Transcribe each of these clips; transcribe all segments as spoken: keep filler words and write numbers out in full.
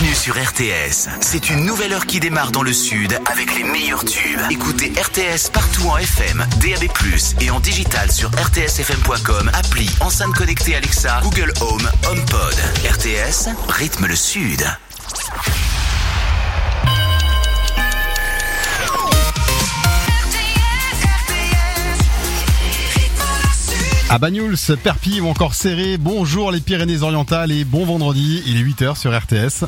Bienvenue sur R T S. C'est une nouvelle heure qui démarre dans le sud avec les meilleurs tubes. Écoutez R T S partout en F M, D A B plus, et en digital sur r t s f m point com, appli, enceinte connectée Alexa, Google Home, HomePod. R T S, rythme le sud. À Banyuls, Perpignan ou encore Serré, bonjour les Pyrénées-Orientales et bon vendredi, il est huit heures sur R T S.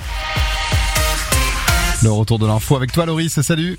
Le retour de l'info avec toi Loris, salut.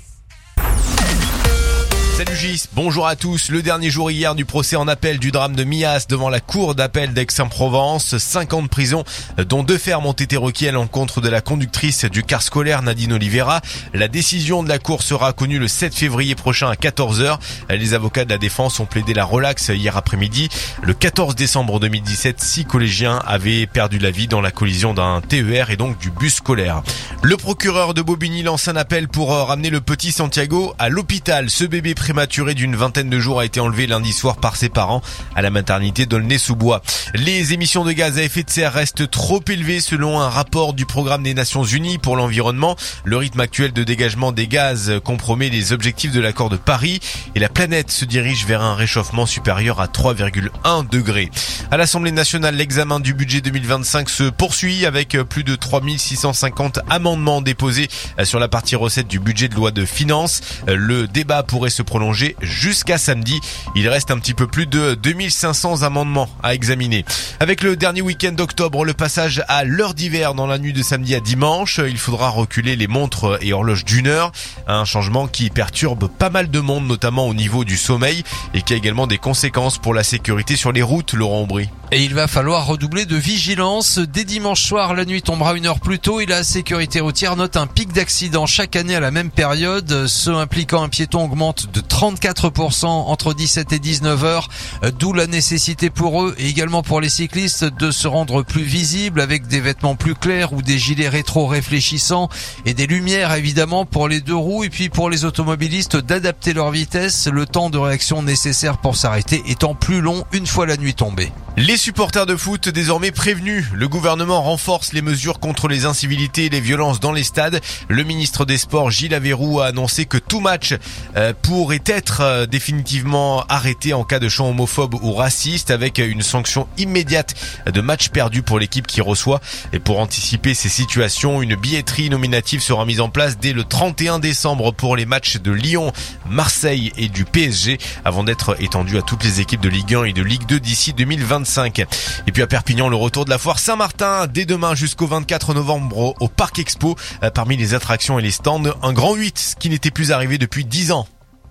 Salut Gis, bonjour à tous. Le dernier jour hier du procès en appel du drame de Mias devant la cour d'appel d'Aix-en-Provence. Cinq ans de prison, dont deux fermes ont été requis à l'encontre de la conductrice du car scolaire Nadine Oliveira. La décision de la cour sera connue le sept février prochain à quatorze heures. Les avocats de la défense ont plaidé la relaxe hier après-midi. Le quatorze décembre deux mille dix-sept, six collégiens avaient perdu la vie dans la collision d'un T E R et donc du bus scolaire. Le procureur de Bobigny lance un appel pour ramener le petit Santiago à l'hôpital. Ce bébé prématuré d'une vingtaine de jours a été enlevé lundi soir par ses parents à la maternité d'Aulnay-sous-Bois. Les émissions de gaz à effet de serre restent trop élevées selon un rapport du programme des Nations Unies pour l'environnement. Le rythme actuel de dégagement des gaz compromet les objectifs de l'accord de Paris et la planète se dirige vers un réchauffement supérieur à trois virgule un degrés. À l'Assemblée nationale, l'examen du budget deux mille vingt-cinq se poursuit avec plus de trois mille six cent cinquante amendements déposés sur la partie recettes du budget de loi de finances. Le débat pourrait se prolonger jusqu'à samedi. Il reste un petit peu plus de deux mille cinq cents amendements à examiner. Avec le dernier week-end d'octobre, le passage à l'heure d'hiver dans la nuit de samedi à dimanche, il faudra reculer les montres et horloges d'une heure. Un changement qui perturbe pas mal de monde, notamment au niveau du sommeil, et qui a également des conséquences pour la sécurité sur les routes, Laurent Aubry. Et il va falloir redoubler de vigilance. Dès dimanche soir, la nuit tombera une heure plus tôt et la sécurité routière note un pic d'accidents chaque année à la même période. Ceux impliquant un piéton augmentent de trente-quatre pour cent entre dix-sept et dix-neuf heures, d'où la nécessité pour eux et également pour les cyclistes de se rendre plus visibles avec des vêtements plus clairs ou des gilets rétro-réfléchissants et des lumières évidemment pour les deux roues, et puis pour les automobilistes d'adapter leur vitesse, le temps de réaction nécessaire pour s'arrêter étant plus long une fois la nuit tombée. Les supporters de foot désormais prévenus. Le gouvernement renforce les mesures contre les incivilités et les violences dans les stades. Le ministre des Sports, Gilles Averroux, a annoncé que tout match euh, pourrait être euh, définitivement arrêté en cas de chant homophobe ou raciste, avec une sanction immédiate de match perdu pour l'équipe qui reçoit. Et pour anticiper ces situations, une billetterie nominative sera mise en place dès le trente et un décembre pour les matchs de Lyon, Marseille et du P S G, avant d'être étendue à toutes les équipes de Ligue un et de Ligue deux d'ici deux mille vingt-cinq. Et puis à Perpignan, le retour de la foire Saint-Martin dès demain jusqu'au vingt-quatre novembre au Parc Expo. Parmi les attractions et les stands, un grand huit, ce qui n'était plus arrivé depuis dix ans.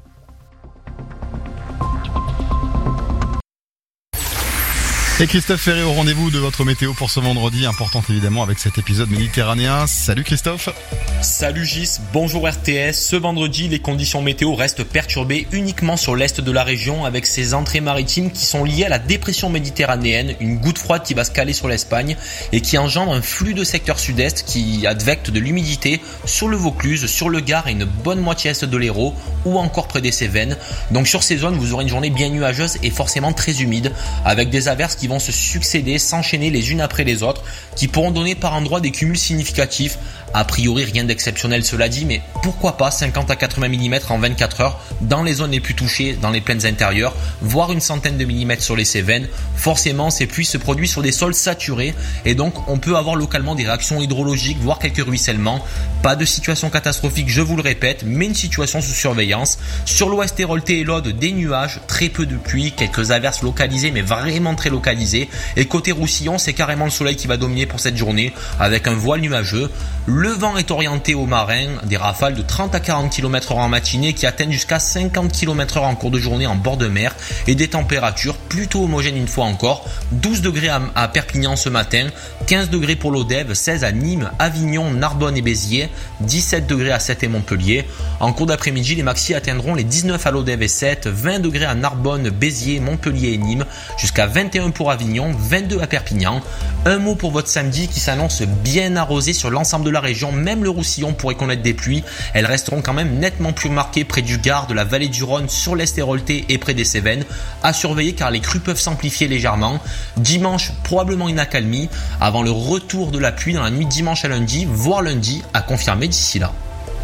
Et Christophe Ferré au rendez-vous de votre météo pour ce vendredi, importante évidemment avec cet épisode méditerranéen. Salut Christophe. Salut Gis, bonjour R T S. Ce vendredi, les conditions météo restent perturbées uniquement sur l'est de la région avec ces entrées maritimes qui sont liées à la dépression méditerranéenne, une goutte froide qui va se caler sur l'Espagne et qui engendre un flux de secteur sud-est qui advecte de l'humidité sur le Vaucluse, sur le Gard et une bonne moitié est de l'Hérault ou encore près des Cévennes. Donc sur ces zones, vous aurez une journée bien nuageuse et forcément très humide avec des averses qui vont se succéder, s'enchaîner les unes après les autres, qui pourront donner par endroits des cumuls significatifs. A priori rien d'exceptionnel cela dit, mais pourquoi pas cinquante à quatre-vingts millimètres en vingt-quatre heures dans les zones les plus touchées, dans les plaines intérieures, voire une centaine de millimètres sur les Cévennes. Forcément ces pluies se produisent sur des sols saturés et donc on peut avoir localement des réactions hydrologiques, voire quelques ruissellements. Pas de situation catastrophique, je vous le répète, mais une situation sous surveillance. Sur l'ouest Héroltais et l'Aude, des nuages, très peu de pluie, quelques averses localisées mais vraiment très localisées. Et côté Roussillon, c'est carrément le soleil qui va dominer pour cette journée avec un voile nuageux. Le vent est orienté au marin, des rafales de trente à quarante kilomètres heure en matinée qui atteignent jusqu'à cinquante kilomètres heure en cours de journée en bord de mer et des températures plutôt homogènes une fois encore. douze degrés à Perpignan ce matin, quinze degrés pour l'Odève, seize à Nîmes, Avignon, Narbonne et Béziers, dix-sept degrés à Sète et Montpellier. En cours d'après-midi, les maxi atteindront les dix-neuf à l'Odève et Sète, vingt degrés à Narbonne, Béziers, Montpellier et Nîmes, jusqu'à vingt et un pour Avignon, vingt-deux à Perpignan. Un mot pour votre samedi qui s'annonce bien arrosé sur l'ensemble de la région. région, même le Roussillon pourrait connaître des pluies. Elles resteront quand même nettement plus marquées près du Gard, de la vallée du Rhône, sur l'Est Héroltais et près des Cévennes. À surveiller car les crues peuvent s'amplifier légèrement. Dimanche, probablement une accalmie avant le retour de la pluie dans la nuit de dimanche à lundi, voire lundi, à confirmer d'ici là.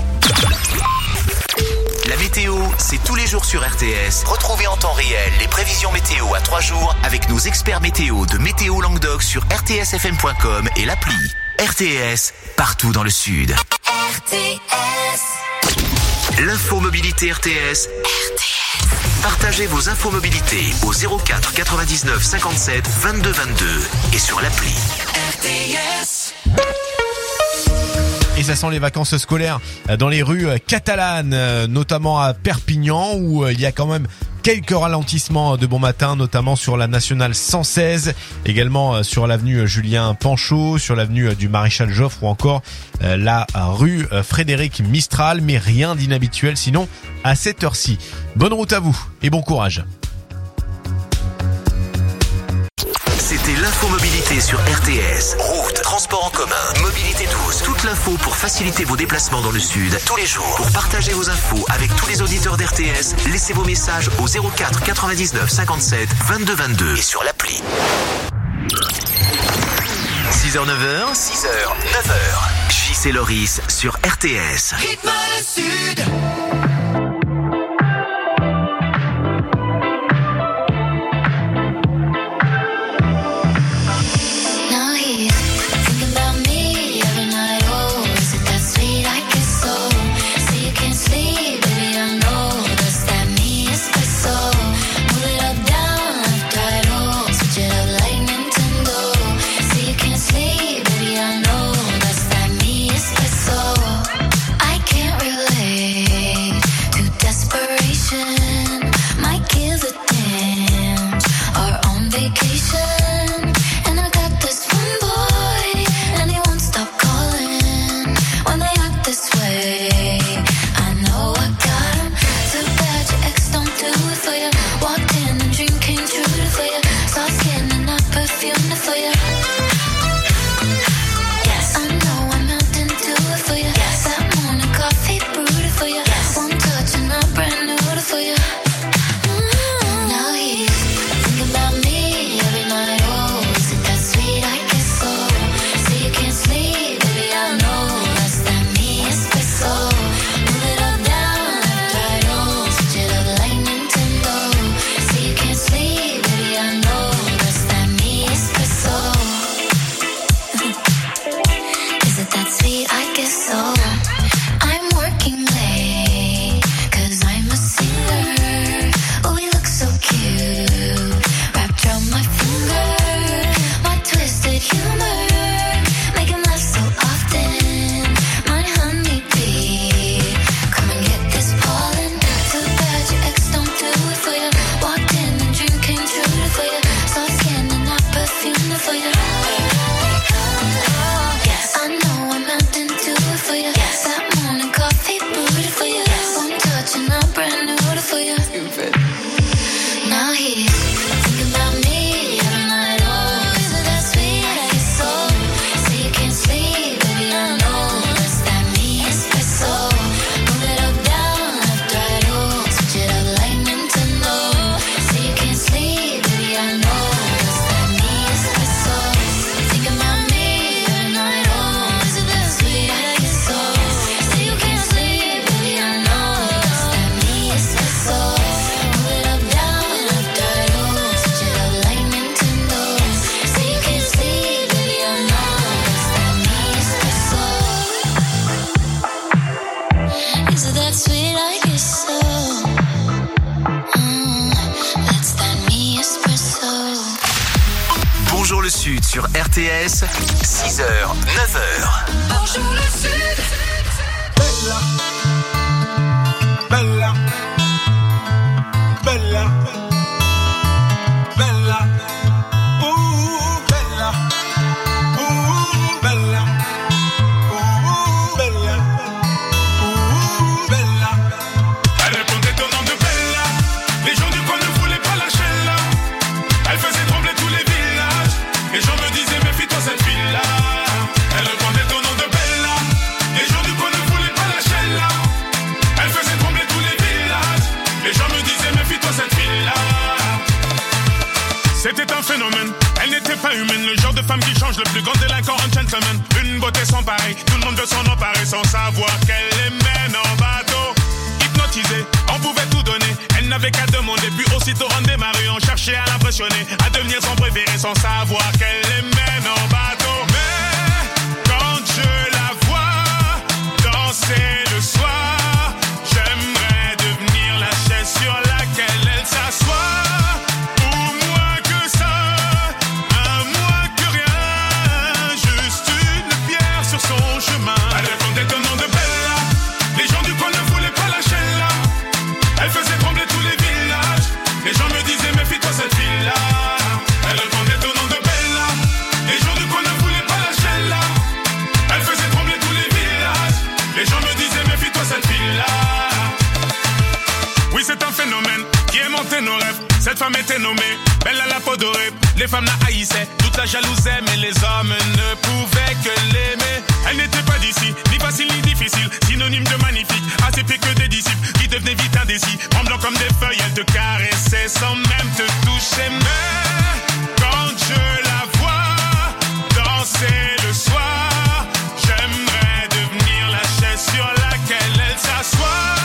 La météo, c'est tous les jours sur R T S. Retrouvez en temps réel les prévisions météo à trois jours avec nos experts météo de Météo Languedoc sur r t s f m point com et l'appli. R T S, partout dans le sud. R T S. L'info mobilité R T S. R T S. Partagez vos infos mobilité au zéro quatre quatre-vingt-dix-neuf cinquante-sept vingt-deux vingt-deux et sur l'appli. R T S. Et ça sent les vacances scolaires dans les rues catalanes, notamment à Perpignan, où il y a quand même quelques ralentissements de bon matin, notamment sur la nationale cent seize, également sur l'avenue Julien Panchaud, sur l'avenue du Maréchal Joffre ou encore la rue Frédéric Mistral, mais rien d'inhabituel sinon à cette heure-ci. Bonne route à vous et bon courage. C'était l'info mobilité sur R T S. Route, transport en commun, mobilité douce. Toute l'info pour faciliter vos déplacements dans le sud tous les jours. Pour partager vos infos avec tous les auditeurs d'R T S, laissez vos messages au zéro quatre quatre-vingt-dix-neuf cinquante-sept vingt-deux vingt-deux et sur l'appli. six heures neuf heures, six heures neuf heures. J C Loris sur R T S. Rythme le sud. Bonjour le Sud sur R T S, six heures, neuf heures. Bonjour le Sud. Bella, bella, bella, bella, ooh, bella, ooh, bella, ooh, bella, ooh, bella. Elle répondait au nom de Bella. Les gens du coin ne voulaient pas lâcher là. Elle faisait trembler tous les villages. Les gens me disaient méfie-toi cette fille-là. Elle répondait au nom de Bella. pas humaine, le genre de femme qui change le plus grand délinquant en gentleman. Une beauté sans pareil, tout le monde veut s'en emparer sans savoir qu'elle les mène en bateau. Hypnotisée, on pouvait tout donner, elle n'avait qu'à demander, puis aussitôt on démarrait, on cherchait à l'impressionner, à devenir son préféré sans savoir qu'elle les mène en bateau. Mais quand je la vois danser le soir, j'aimerais devenir la chaise sur laquelle elle s'assoit. Nos rêves. Cette femme était nommée belle à la peau dorée. Les femmes la haïssaient, toute la jalousaient, mais les hommes ne pouvaient que l'aimer. Elle n'était pas d'ici, ni facile ni difficile, synonyme de magnifique, assez pire que des disciples qui devenaient vite indécis. Tremblant comme des feuilles, elle te caressait sans même te toucher. Mais quand je la vois danser le soir, j'aimerais devenir la chaise sur laquelle elle s'assoit.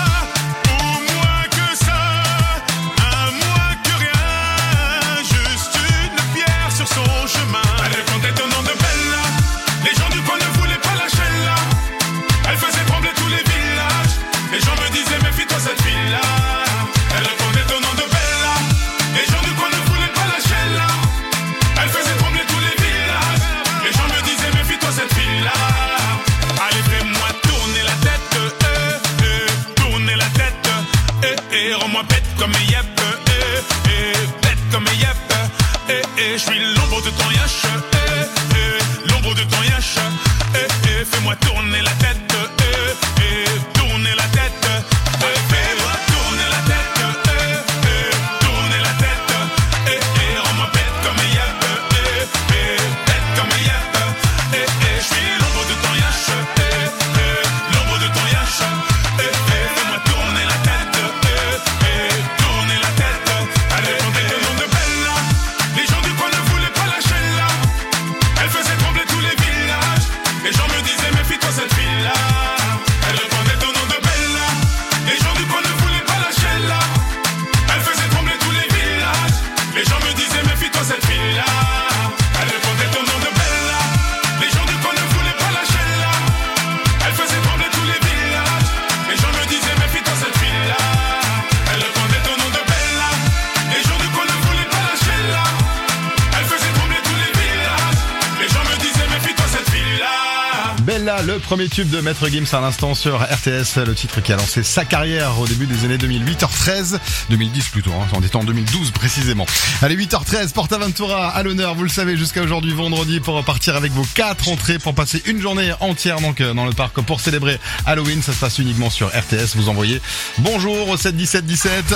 Je suis l'ombre de ton yache, eh, eh, l'ombre de ton yache, eh, eh, fais-moi tourner la tête, eh, eh, tourner la tête, eh, fais-moi tourner la tête, eh, eh, tourner la tête, eh, eh, rends-moi bête comme Yep, eh, eh, bête comme Yep, eh, eh, je suis l'ombre de ton yache, eh, eh, l'ombre de ton yache, eh, eh, fais-moi tourner la tête, eh, eh, tourner la tête, allez, on est le nom de Bella, les gens du coin ne voulaient pas lâcher là. Elle faisait trembler tous les villages. Les gens me disaient méfie-toi cette fille-là. Elle répondait au nom de Bella. Les gens du coin ne voulaient pas lâcher là. Elle faisait trembler tous les villages. Les gens me disaient méfie-toi cette fille-là. Elle répondait au nom de Bella. Les gens du coin ne voulaient pas lâcher là. Elle faisait trembler tous les villages. Les gens me disaient méfie-toi cette fille-là. Elle répondait au nom de Bella. Les gens du coin ne voulaient pas lâcher là. Elle faisait trembler tous les villages. Les gens me disaient méfie-toi cette fille-là. Bella, le premier tube de Maître Gims à l'instant sur R T S, le titre qui a lancé sa carrière au début des années deux mille, huit heures treize, deux mille dix plutôt, hein, on était en deux mille douze précisément. Allez, huit heures treize, Portaventura à l'honneur, vous le savez, jusqu'à aujourd'hui vendredi pour repartir avec vos quatre entrées pour passer une journée entière donc dans le parc pour célébrer Halloween. Ça se passe uniquement sur R T S, vous envoyez bonjour au sept dix-sept dix-sept.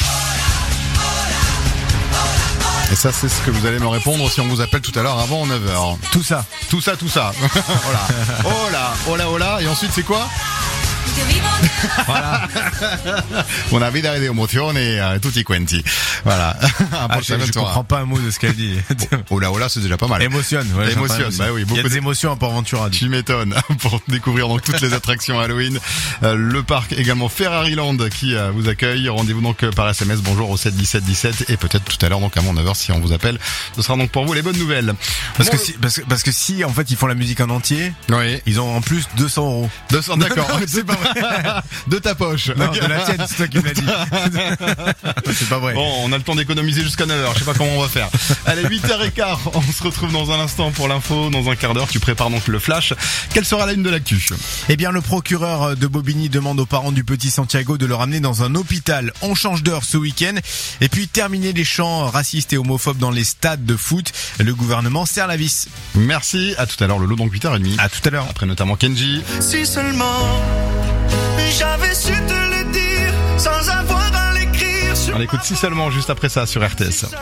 Et ça, c'est ce que vous allez me répondre si on vous appelle tout à l'heure avant neuf heures. Tout ça. Tout ça, tout ça. Voilà. Oh là, oh là, oh là. Et ensuite, c'est quoi? Voilà. Una vida de emozione e tutti quanti. Voilà. Ah, je, je comprends pas un mot de ce qu'elle dit. Oh là, oh là, c'est déjà pas mal. Émotionne. Ouais, émotionne. Bah oui, beaucoup Il y a des émotions à Portaventura. Tu m'étonnes. Pour découvrir donc toutes les attractions Halloween. Euh, le parc également Ferrari Land qui euh, vous accueille. Rendez-vous donc par S M S. Bonjour au sept dix-sept dix-sept et peut-être tout à l'heure donc avant neuf heures si on vous appelle. Ce sera donc pour vous les bonnes nouvelles. Parce bon, que si, parce que, parce que si en fait ils font la musique en entier, oui. Ils ont en plus deux cents euros. deux cents, d'accord. Non, c'est pas vrai. De ta poche. Non, de la tienne, c'est toi qui me l'as dit. C'est pas vrai. Bon, on a le temps d'économiser jusqu'à neuf heures. Je sais pas comment on va faire. Allez, huit heures quinze. On se retrouve dans un instant pour l'info. Dans un quart d'heure, tu prépares donc le flash. Quelle sera la une de l'actu? Eh bien, le procureur de Bobigny demande aux parents du petit Santiago de le ramener dans un hôpital. On change d'heure ce week-end. Et puis, terminer les chants racistes et homophobes dans les stades de foot. Le gouvernement serre la vis. Merci. À tout à l'heure, le lot, donc huit heures trente. À tout à l'heure. Après notamment Kenji. Si seulement j'avais su te le dire sans avoir à l'écrire sur On écoute si seulement juste après ça sur R T S.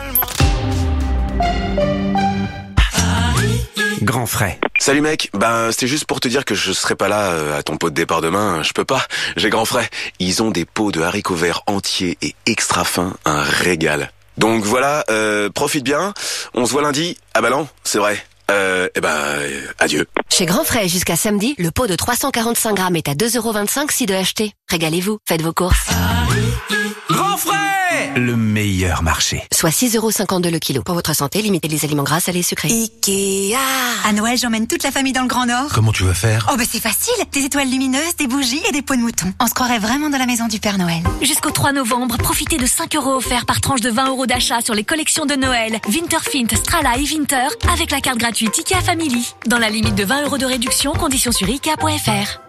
Grand frais. Salut mec, ben c'était juste pour te dire que je serai pas là euh, à ton pot de départ demain, je peux pas, j'ai grand frais. Ils ont des pots de haricots verts entiers et extra fins, un régal. Donc voilà, euh, profite bien. On se voit lundi. Ah bah non, c'est vrai. Euh, eh ben, euh, adieu. Chez Grand Frais, jusqu'à samedi, le pot de trois cent quarante-cinq grammes est à deux euros vingt-cinq si de acheter. Régalez-vous, faites vos courses. Grand Frais, le meilleur marché. Soit six euros cinquante-deux le kilo. Pour votre santé, limitez les aliments gras, salés et sucrés. Ikea. À Noël, j'emmène toute la famille dans le Grand Nord. Comment tu vas faire? Oh bah c'est facile, des étoiles lumineuses, des bougies et des peaux de mouton. On se croirait vraiment dans la maison du Père Noël. Jusqu'au trois novembre, profitez de cinq euros offerts par tranche de vingt euros d'achat sur les collections de Noël, Winterfint, Strala et Winter, avec la carte gratuite Ikea Family. Dans la limite de vingt euros de réduction, conditions sur ikea point f r.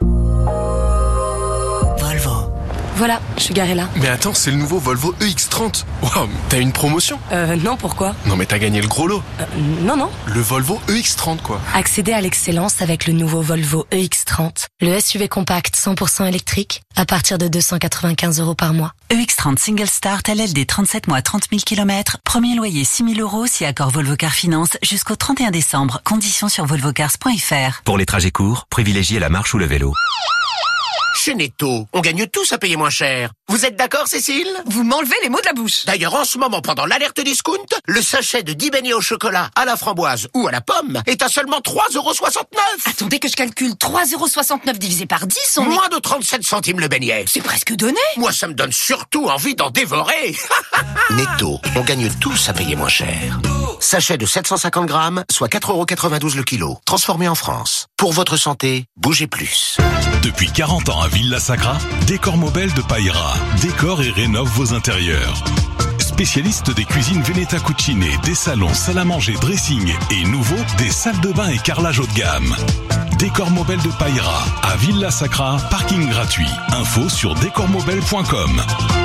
Volvo. Voilà, je suis garée là. Mais attends, c'est le nouveau Volvo E X trente. Waouh, t'as une promotion? Euh, non, pourquoi? Non mais t'as gagné le gros lot. Euh, non, non. Le Volvo E X trente quoi. Accédez à l'excellence avec le nouveau Volvo E X trente. Le S U V compact cent pour cent électrique à partir de deux cent quatre-vingt-quinze euros par mois. E X trente Single Start L L D trente-sept mois trente mille kilomètres. Premier loyer six mille euros si accord Volvo Car Finance jusqu'au trente et un décembre. Conditions sur volvo cars point f r. Pour les trajets courts, privilégiez la marche ou le vélo. Chez Netto, on gagne tous à payer moins cher. Vous êtes d'accord, Cécile? Vous m'enlevez les mots de la bouche. D'ailleurs, en ce moment, pendant l'alerte discount, le sachet de dix beignets au chocolat, à la framboise ou à la pomme est à seulement trois euros soixante-neuf. Attendez que je calcule. trois euros soixante-neuf divisé par dix, on Moins est... de trente-sept centimes le beignet. C'est presque donné. Moi, ça me donne surtout envie d'en dévorer. Netto, on gagne tous à payer moins cher. Sachet de sept cent cinquante grammes, soit quatre euros quatre-vingt-douze le kilo. Transformé en France. Pour votre santé, bougez plus. Depuis quarante ans à Villa Sacra, Décor Mobile de Paira décore et rénove vos intérieurs. Spécialiste des cuisines Veneta Cucine, des salons, salle à manger, dressing et nouveau, des salles de bain et carrelage haut de gamme. Décor Mobile de Paira à Villa Sacra, parking gratuit. Info sur décor mobile point com.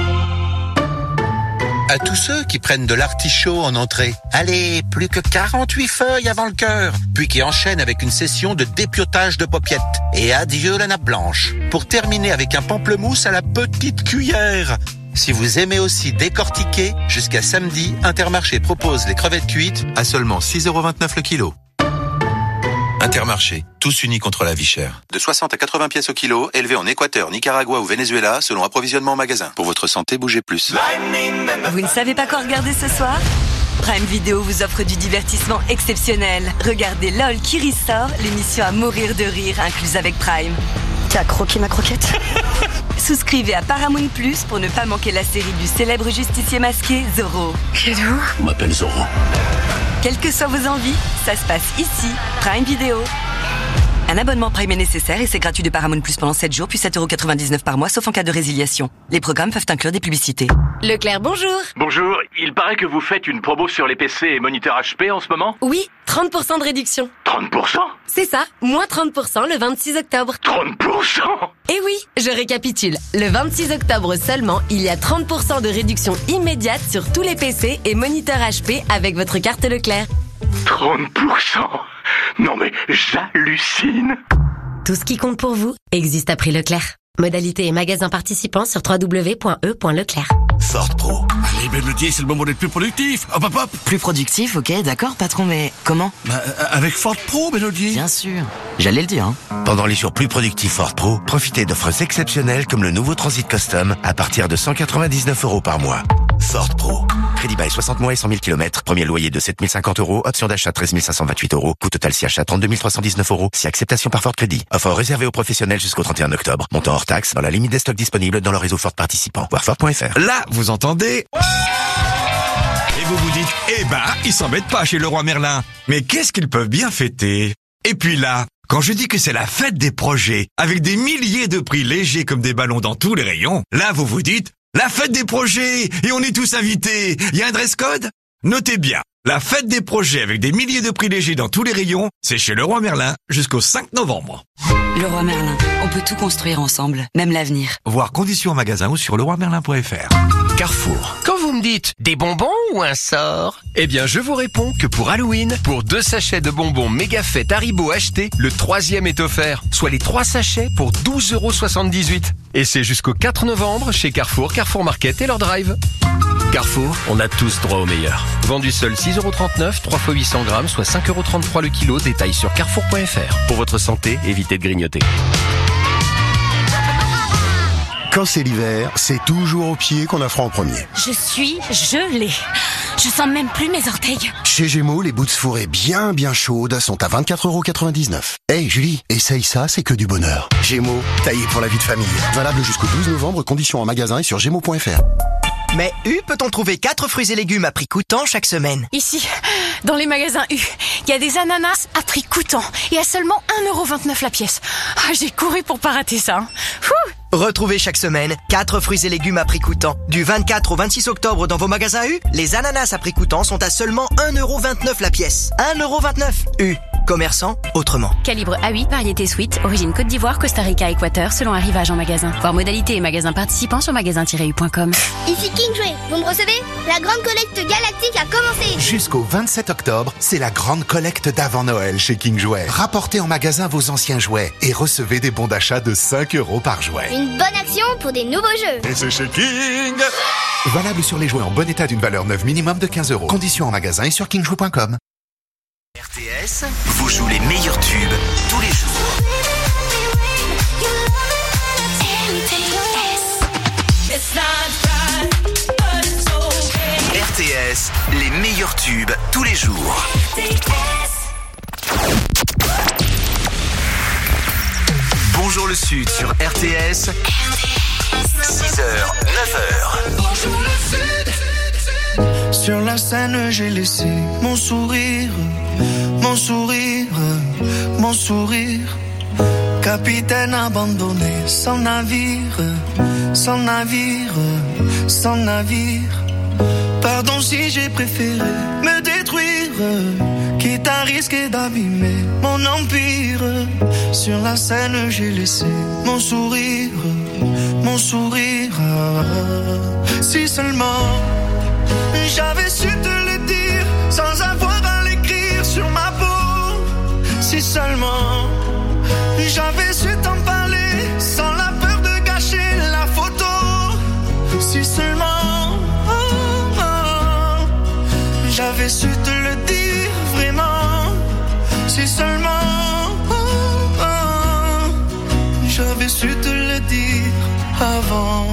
À tous ceux qui prennent de l'artichaut en entrée, allez, plus que quarante-huit feuilles avant le cœur, puis qui enchaînent avec une session de dépiotage de paupiètes. Et adieu la nappe blanche, pour terminer avec un pamplemousse à la petite cuillère. Si vous aimez aussi décortiquer, jusqu'à samedi, Intermarché propose les crevettes cuites à seulement six euros vingt-neuf le kilo. Intermarché, tous unis contre la vie chère. De soixante à quatre-vingts pièces au kilo, élevés en Équateur, Nicaragua ou Venezuela, selon approvisionnement en magasin. Pour votre santé, bougez plus. Vous ne savez pas quoi regarder ce soir? Prime Video vous offre du divertissement exceptionnel. Regardez LOL qui ressort, l'émission à mourir de rire incluse avec Prime. T'as croqué ma croquette? Souscrivez à Paramount Plus pour ne pas manquer la série du célèbre justicier masqué Zorro. Hello. On m'appelle Zorro. Quelles que soient vos envies, ça se passe ici, Prime Video. Un abonnement Prime est nécessaire et c'est gratuit de Paramount Plus pendant sept jours puis sept euros quatre-vingt-dix-neuf par mois sauf en cas de résiliation. Les programmes peuvent inclure des publicités. Leclerc, bonjour. Bonjour, il paraît que vous faites une promo sur les P C et moniteurs H P en ce moment? Oui, trente pour cent de réduction. trente pour cent? C'est ça, moins trente pour cent le vingt-six octobre. trente pour cent? Et oui, je récapitule. Le vingt-six octobre seulement, il y a trente pour cent de réduction immédiate sur tous les P C et moniteurs H P avec votre carte Leclerc. trente pour cent? Non mais j'hallucine. Tout ce qui compte pour vous existe à prix Leclerc. Modalité et magasins participants sur w w w point e point leclerc. Ford Pro. Allez, Mélodie, c'est le moment d'être plus productif. Hop, hop, hop. Plus productif, ok, d'accord, patron, mais comment? Bah, avec Ford Pro, Mélodie. Bien sûr. J'allais le dire, hein. Pendant les jours plus productifs Ford Pro, profitez d'offres exceptionnelles comme le nouveau Transit Custom à partir de cent quatre-vingt-dix-neuf euros par mois. Ford Pro. Crédit bail soixante mois et cent mille kilomètres. Premier loyer de sept mille cinquante euros. Option d'achat treize mille cinq cent vingt-huit euros. Coût total si achat trente-deux mille trois cent dix-neuf euros. Si acceptation par Ford Crédit. Offre réservée aux professionnels jusqu'au trente et un octobre. Montant hors taxe dans la limite des stocks disponibles dans le réseau Ford participant. Voir Ford point F R. Là, vous entendez? Et vous vous dites, eh ben, ils s'embêtent pas chez Leroy Merlin. Mais qu'est-ce qu'ils peuvent bien fêter? Et puis là, quand je dis que c'est la fête des projets, avec des milliers de prix légers comme des ballons dans tous les rayons, là vous vous dites, la fête des projets, et on est tous invités. Il y a un dress code? Notez bien, la fête des projets avec des milliers de prix légers dans tous les rayons, c'est chez Leroy Merlin jusqu'au cinq novembre. Leroy Merlin, on peut tout construire ensemble, même l'avenir. Voir conditions en magasin ou sur leroy merlin point f r. Carrefour. Quand vous me dites des bonbons ou un sort? Eh bien, je vous réponds que pour Halloween, pour deux sachets de bonbons méga fête Haribo achetés, le troisième est offert, soit les trois sachets pour douze euros soixante-dix-huit. Et c'est jusqu'au quatre novembre chez Carrefour, Carrefour Market et leur drive. Carrefour, on a tous droit au meilleur. Vendu seul six euros trente-neuf, trois fois huit cents grammes, soit cinq euros trente-trois le kilo. Détail sur carrefour point f r. Pour votre santé, évitez de grignoter. Quand c'est l'hiver, c'est toujours au pied qu'on a froid en premier. Je suis gelée. Je sens même plus mes orteils. Chez Gémeaux, les boots fourrées bien bien chaudes sont à vingt-quatre euros quatre-vingt-dix-neuf. Hey Julie, essaye ça, c'est que du bonheur. Gémeaux, taillé pour la vie de famille. Valable jusqu'au douze novembre, conditions en magasin et sur gémeaux point f r. Mais U peut-on trouver quatre fruits et légumes à prix coûtant chaque semaine? Ici, dans les magasins U, il y a des ananas à prix coûtant et à seulement un euro vingt-neuf la pièce. Ah, j'ai couru pour pas rater ça. Hein. Retrouvez chaque semaine quatre fruits et légumes à prix coûtant. Du vingt-quatre au vingt-six octobre dans vos magasins U, les ananas à prix coûtant sont à seulement un euro vingt-neuf la pièce. un euro vingt-neuf. U. Commerçant autrement. Calibre A huit, variété sweet, origine Côte d'Ivoire, Costa Rica, Équateur, selon arrivage en magasin. Voir modalité et magasins participants sur magasin tiret u point com. Ici King Jouet, vous me recevez? La grande collecte galactique a commencé. Jusqu'au vingt-sept octobre, c'est la grande collecte d'avant Noël chez King Jouet. Rapportez en magasin vos anciens jouets et recevez des bons d'achat de cinq euros par jouet. Une bonne action pour des nouveaux jeux. Et c'est chez King. Valable sur les jouets en bon état d'une valeur neuve minimum de quinze euros. Conditions en magasin et sur king jouet point com. R T S vous joue les meilleurs tubes tous les jours. R T S, les meilleurs tubes tous les jours. Bonjour le Sud sur R T S. six heures, neuf heures. Bonjour le Sud. Sur la scène, j'ai laissé mon sourire, mon sourire, mon sourire. Capitaine abandonné, sans navire, sans navire, sans navire. Pardon si j'ai préféré me détruire, quitte à risquer d'abîmer mon empire. Sur la scène, j'ai laissé mon sourire, mon sourire. Si seulement j'avais su te le dire sans avoir à l'écrire sur ma peau. Si seulement j'avais su t'en parler sans la peur de gâcher la photo. Si seulement oh, oh, j'avais su te le dire vraiment. Si seulement oh, oh, j'avais su te le dire avant.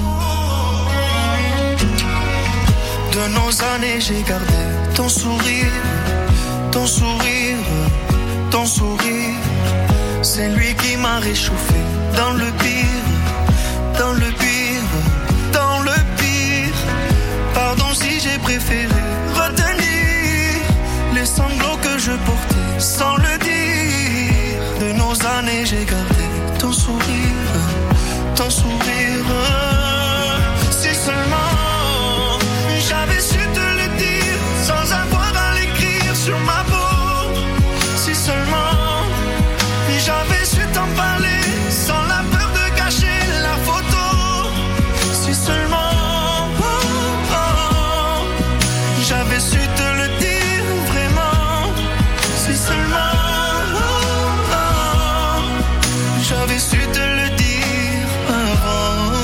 De nos années, j'ai gardé ton sourire, ton sourire, ton sourire. C'est lui qui m'a réchauffé dans le pire, dans le pire, dans le pire. Pardon si j'ai préféré retenir les sanglots que je portais sans le dire. De nos années, j'ai gardé ton sourire, ton sourire. Si seulement j'avais su te le dire sans avoir à l'écrire sur ma peau. Si seulement j'avais su t'en parler sans la peur de gâcher la photo. Si seulement oh, oh, j'avais su te le dire vraiment. Si seulement oh, oh, j'avais su te le dire avant.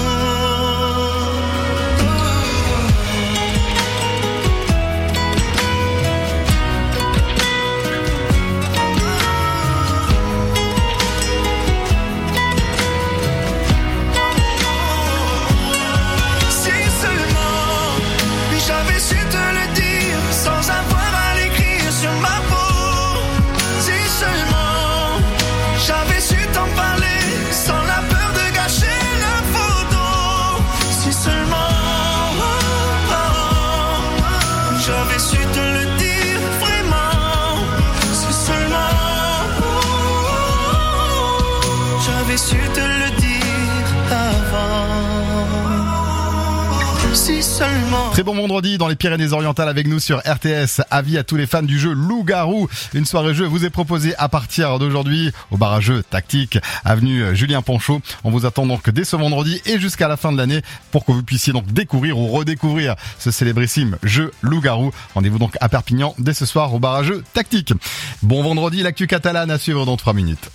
Su te le dire avant. Si seulement. Très bon vendredi dans les Pyrénées-Orientales avec nous sur R T S. Avis à tous les fans du jeu Loup-Garou. Une soirée jeu vous est proposée à partir d'aujourd'hui au bar à jeu Tactique, avenue Julien Ponchot. On vous attend donc dès ce vendredi et jusqu'à la fin de l'année pour que vous puissiez donc découvrir ou redécouvrir ce célébrissime jeu Loup-Garou. Rendez-vous donc à Perpignan dès ce soir au bar à jeu Tactique. Bon vendredi, l'actu catalane à suivre dans trois minutes.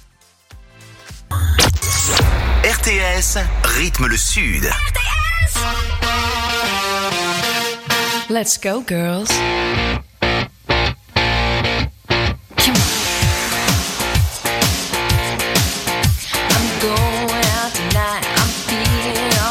R T S rythme le Sud. Let's go, girls. I'm going out tonight. I'm feeling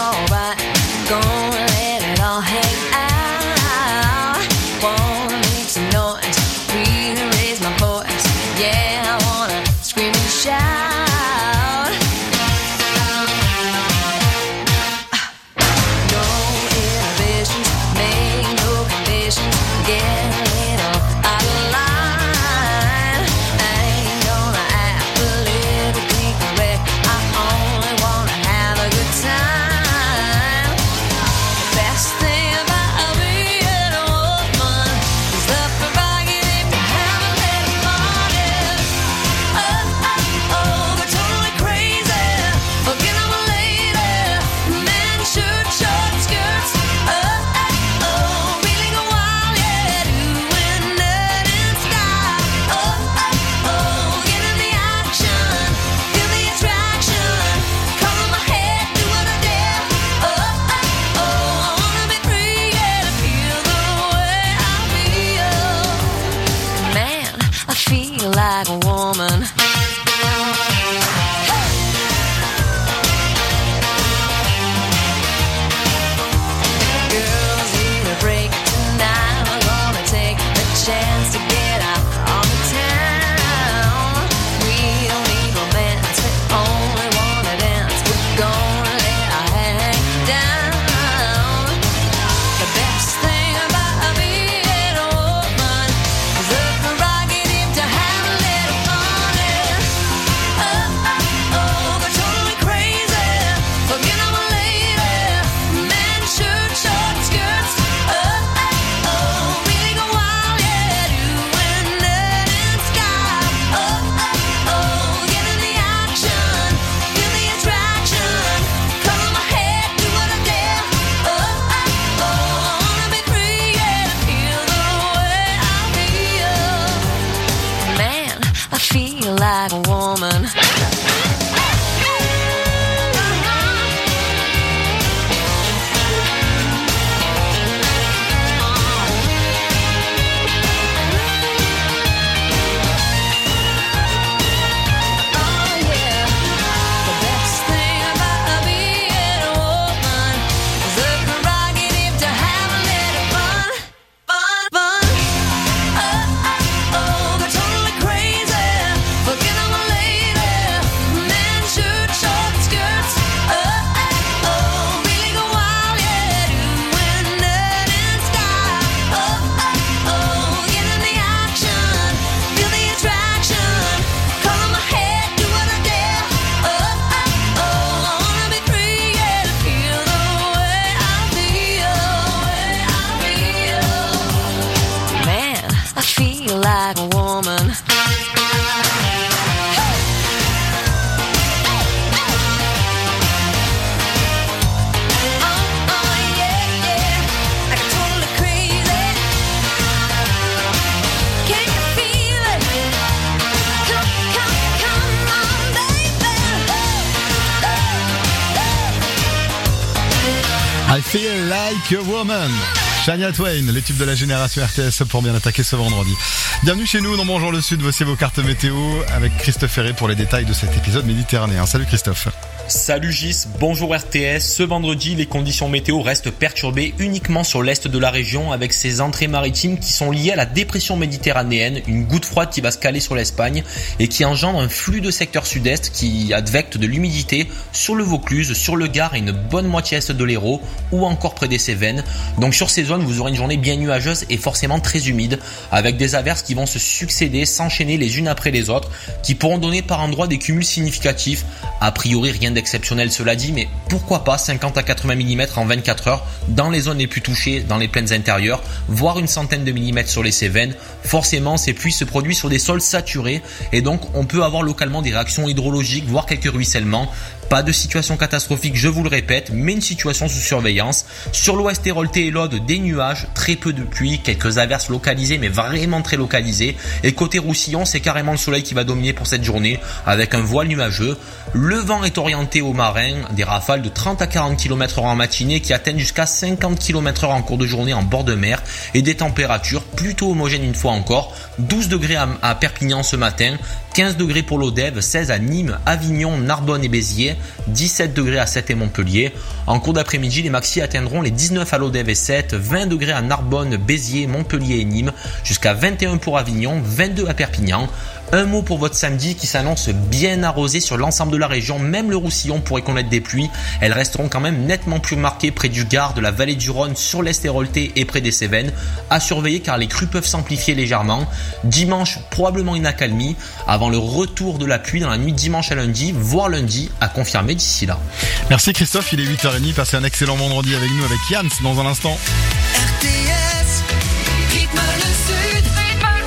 I Feel Like a Woman. Shania Twain, les tubes de la génération R T S pour bien attaquer ce vendredi. Bienvenue chez nous dans Bonjour le Sud, voici vos cartes météo avec Christophe Ferré pour les détails de cet épisode méditerranéen. Salut Christophe. Salut Gis, bonjour R T S. Ce vendredi, les conditions météo restent perturbées uniquement sur l'est de la région avec ces entrées maritimes qui sont liées à la dépression méditerranéenne, une goutte froide qui va se caler sur l'Espagne et qui engendre un flux de secteur sud-est qui advecte de l'humidité sur le Vaucluse, sur le Gard et une bonne moitié est de l'Hérault ou encore près des Cévennes. Donc sur ces zones, vous aurez une journée bien nuageuse et forcément très humide avec des averses qui vont se succéder, s'enchaîner les unes après les autres, qui pourront donner par endroits des cumuls significatifs. A priori, rien d'exceptionnel cela dit, mais pourquoi pas cinquante à quatre-vingts millimètres en vingt-quatre heures dans les zones les plus touchées, dans les plaines intérieures, voire une centaine de millimètres sur les Cévennes. Forcément, ces pluies se produisent sur des sols saturés et donc on peut avoir localement des réactions hydrologiques, voire quelques ruissellements. Pas de situation catastrophique, je vous le répète, mais une situation sous surveillance. Sur l'ouest Héroltais et l'Aude, des nuages, très peu de pluie, quelques averses localisées, mais vraiment très localisées. Et côté Roussillon, c'est carrément le soleil qui va dominer pour cette journée, avec un voile nuageux. Le vent est orienté au marin, des rafales de trente à quarante kilomètres heure en matinée qui atteignent jusqu'à cinquante kilomètres heure en cours de journée en bord de mer, et des températures plutôt homogènes une fois encore. douze degrés à, à Perpignan ce matin, quinze degrés pour l'Odève, seize à Nîmes, Avignon, Narbonne et Béziers, dix-sept degrés à Sète et Montpellier. En cours d'après-midi, les maxi atteindront les dix-neuf à l'Odève et Sète, vingt degrés à Narbonne, Béziers, Montpellier et Nîmes, jusqu'à vingt et un pour Avignon, vingt-deux à Perpignan. Un mot pour votre samedi qui s'annonce bien arrosé sur l'ensemble de la région, même le Roussillon pourrait connaître des pluies. Elles resteront quand même nettement plus marquées près du Gard, de la vallée du Rhône, sur l'est Héroltais et près des Cévennes. À surveiller car les crues peuvent s'amplifier légèrement. Dimanche, probablement une accalmie, avant le retour de la pluie dans la nuit dimanche à lundi, voire lundi, à confirmer d'ici là. Merci Christophe, il est huit heures trente, passez un excellent vendredi avec nous avec Yann dans un instant. R T S, rythme le sud.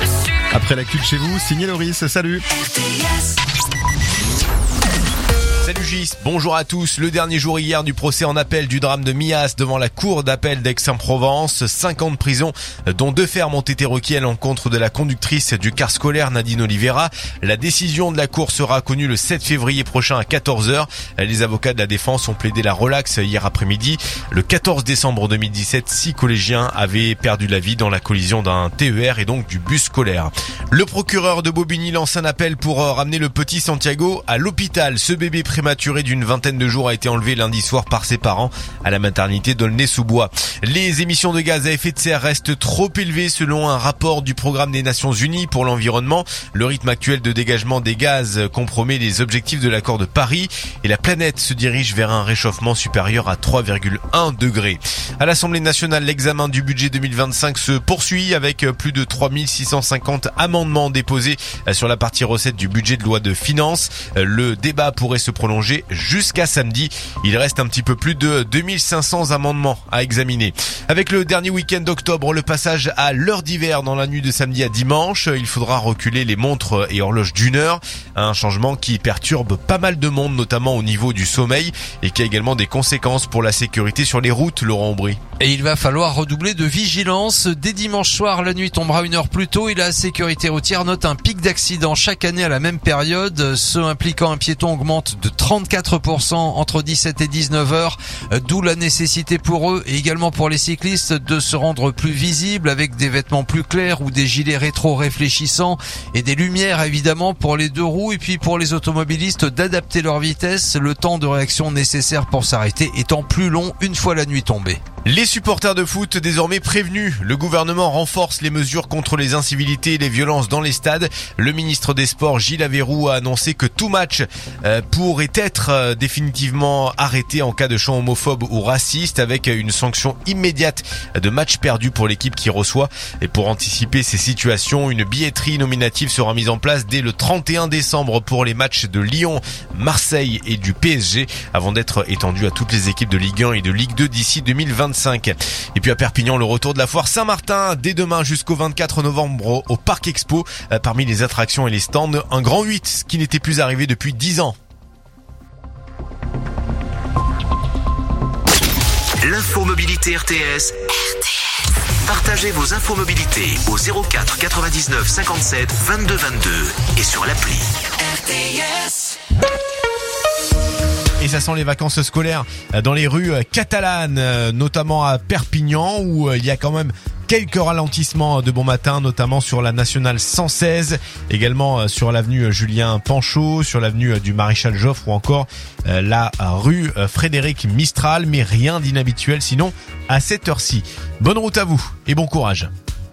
Après l'actu de chez vous, signé Loris, salut. R T S. Salut Gis, bonjour à tous. Le dernier jour hier du procès en appel du drame de Mias devant la cour d'appel d'Aix-en-Provence. cinq ans de prison, dont deux fermes ont été requis à l'encontre de la conductrice du car scolaire Nadine Oliveira. La décision de la cour sera connue le sept février prochain à quatorze heures. Les avocats de la défense ont plaidé la relaxe hier après-midi. Le quatorze décembre deux mille dix-sept, six collégiens avaient perdu la vie dans la collision d'un T E R et donc du bus scolaire. Le procureur de Bobigny lance un appel pour ramener le petit Santiago à l'hôpital. Ce bébé prématuré d'une vingtaine de jours a été enlevé lundi soir par ses parents à la maternité d'Aulnay-sous-Bois. Les émissions de gaz à effet de serre restent trop élevées selon un rapport du programme des Nations Unies pour l'environnement. Le rythme actuel de dégagement des gaz compromet les objectifs de l'accord de Paris et la planète se dirige vers un réchauffement supérieur à trois virgule un degrés. À l'Assemblée nationale, l'examen du budget deux mille vingt-cinq se poursuit avec plus de trois mille six cent cinquante amendements déposés sur la partie recettes du budget de loi de finances. Le débat pourrait se prolonger jusqu'à samedi. Il reste un petit peu plus de deux mille cinq cents amendements à examiner. Avec le dernier week-end d'octobre, le passage à l'heure d'hiver dans la nuit de samedi à dimanche, il faudra reculer les montres et horloges d'une heure. Un changement qui perturbe pas mal de monde, notamment au niveau du sommeil, et qui a également des conséquences pour la sécurité sur les routes, Laurent Aubry. Et il va falloir redoubler de vigilance. Dès dimanche soir, la nuit tombera une heure plus tôt et la sécurité routière note un pic d'accidents chaque année à la même période. Ceux impliquant un piéton augmentent de trente-quatre pour cent entre dix-sept et dix-neuf heures, d'où la nécessité pour eux et également pour les cyclistes de se rendre plus visibles avec des vêtements plus clairs ou des gilets rétro-réfléchissants et des lumières évidemment pour les deux roues, et puis pour les automobilistes d'adapter leur vitesse, le temps de réaction nécessaire pour s'arrêter étant plus long une fois la nuit tombée. Les supporters de foot désormais prévenus. Le gouvernement renforce les mesures contre les incivilités et les violences dans les stades. Le ministre des Sports, Gilles Averroux, a annoncé que tout match euh, pourrait être euh, définitivement arrêté en cas de chant homophobe ou raciste, avec une sanction immédiate de match perdu pour l'équipe qui reçoit. Et pour anticiper ces situations, une billetterie nominative sera mise en place dès le trente et un décembre pour les matchs de Lyon, Marseille et du P S G, avant d'être étendue à toutes les équipes de Ligue un et de Ligue deux d'ici deux mille vingt-cinq. Et puis à Perpignan, le retour de la foire Saint-Martin dès demain jusqu'au vingt-quatre novembre au Parc Expo. Parmi les attractions et les stands, un grand huit qui n'était plus arrivé depuis dix ans. L'infomobilité R T S. R T S. Partagez vos infomobilités au zéro quatre quatre-vingt-dix-neuf cinquante-sept vingt-deux vingt-deux et sur l'appli. R T S. Et Et ça sent les vacances scolaires dans les rues catalanes, notamment à Perpignan, où il y a quand même quelques ralentissements de bon matin, notamment sur la nationale cent seize, également sur l'avenue Julien Panchaud, sur l'avenue du Maréchal Joffre ou encore la rue Frédéric Mistral, mais rien d'inhabituel sinon à cette heure-ci. Bonne route à vous et bon courage.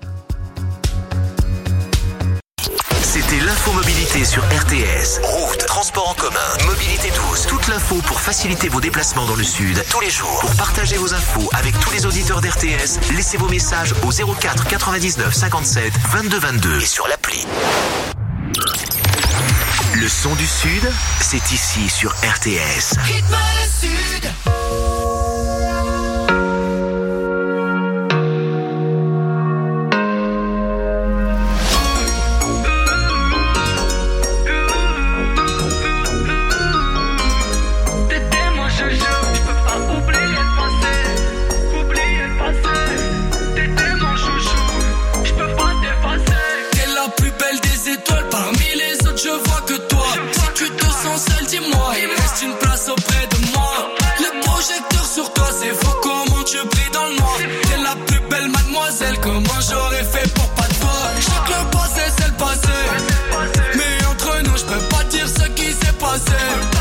C'était l'infomobilité sur R T S. Route, transport en commun, mobilité douce. Toute l'info pour faciliter vos déplacements dans le sud tous les jours. Pour partager vos infos avec tous les auditeurs d'R T S, laissez vos messages au zéro quatre quatre-vingt-dix-neuf cinquante-sept vingt-deux vingt-deux et sur l'appli. Le son du sud, c'est ici sur R T S. Rythme le sud. Comment j'aurais fait pour pas te voir? Chaque le passé c'est le passé, mais entre nous je peux pas dire ce qui s'est passé.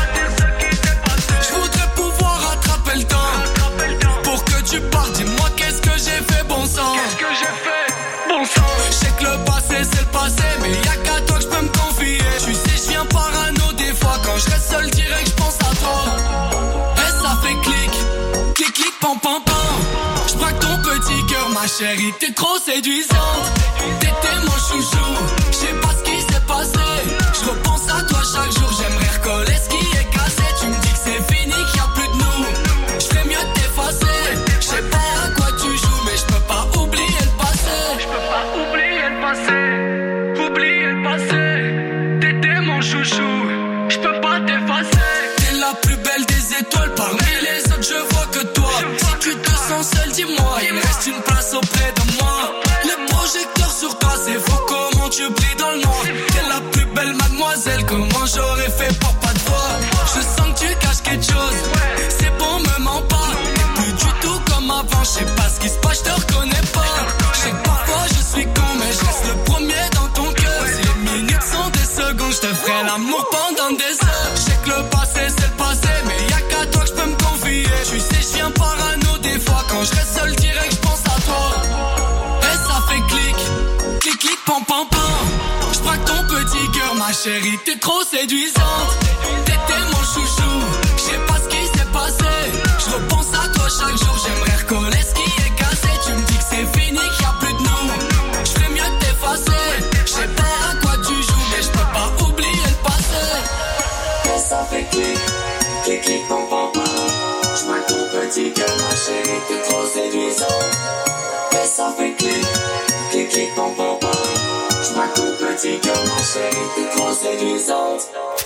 Je voudrais pouvoir rattraper le temps pour que tu partes. Dis-moi qu'est-ce que j'ai fait, bon sang? Qu'est-ce que j'ai fait, bon sang? Je sais que le passé c'est le passé, mais y'a qu'à toi que je peux me confier. Tu sais je viens parano des fois, quand je reste seul direct je pense à toi. Et ça fait clic, clic clic pam pam pam. J'braque ton petit cœur, ma chérie, t'es trop séduisante. T'étais mon chouchou, j'sais pas ce qui s'est passé. J'repense à toi chaque jour, j'aimerais recoller ce qui est cassé. Tu me dis que c'est fini, qu'il y a plus de nous. J'fais mieux de t'effacer. J'sais pas à quoi tu joues, mais j'peux pas oublier le passé. J'peux pas oublier le passé. Oublier le passé. T'étais mon chouchou, j'peux pas t'effacer. T'es la plus belle des étoiles, parmi les autres je vois que toi. Si tu te sens seul, dis-moi, il me reste une place auprès de moi. Le projecteur sur toi, c'est fou comment tu brilles dans le noir. T'es la plus belle mademoiselle, comment j'aurais fait pour pas te voir? Je sens que tu caches quelque chose, c'est bon, me mens pas. T'es plus du tout comme avant, je sais pas ce qui se passe, je te reconnais pas. Je sais que parfois je suis con, mais je reste le premier dans ton cœur. Si les minutes sont des secondes, je te ferai l'amour pendant des heures. Je sais que le passé c'est le passé, mais y'a qu'à toi que je peux me confier. Tu sais, je viens parano des fois, quand je reste seul direct, je pense à toi. Et ça fait clic, clic clic pam pam pam. J'braque ton petit cœur, ma chérie, t'es trop séduisante. T'étais mon chouchou, j'sais pas ce qui s'est passé. J'repense à toi chaque jour, j'aimerais recoller ce qui est cassé. Tu me dis que c'est fini, qu'il y a plus de nous. J'fais mieux de t'effacer. J'sais pas à quoi tu joues, mais j'peux pas oublier le passé. Et ça fait clic, clic clic pam pam pam. J'braque ton petit cœur, ma chérie, t'es trop séduisante. Et ça fait clic, clic clic pam pam pam. J'braque ton petit cœur, ma chérie, t'es trop séduisante.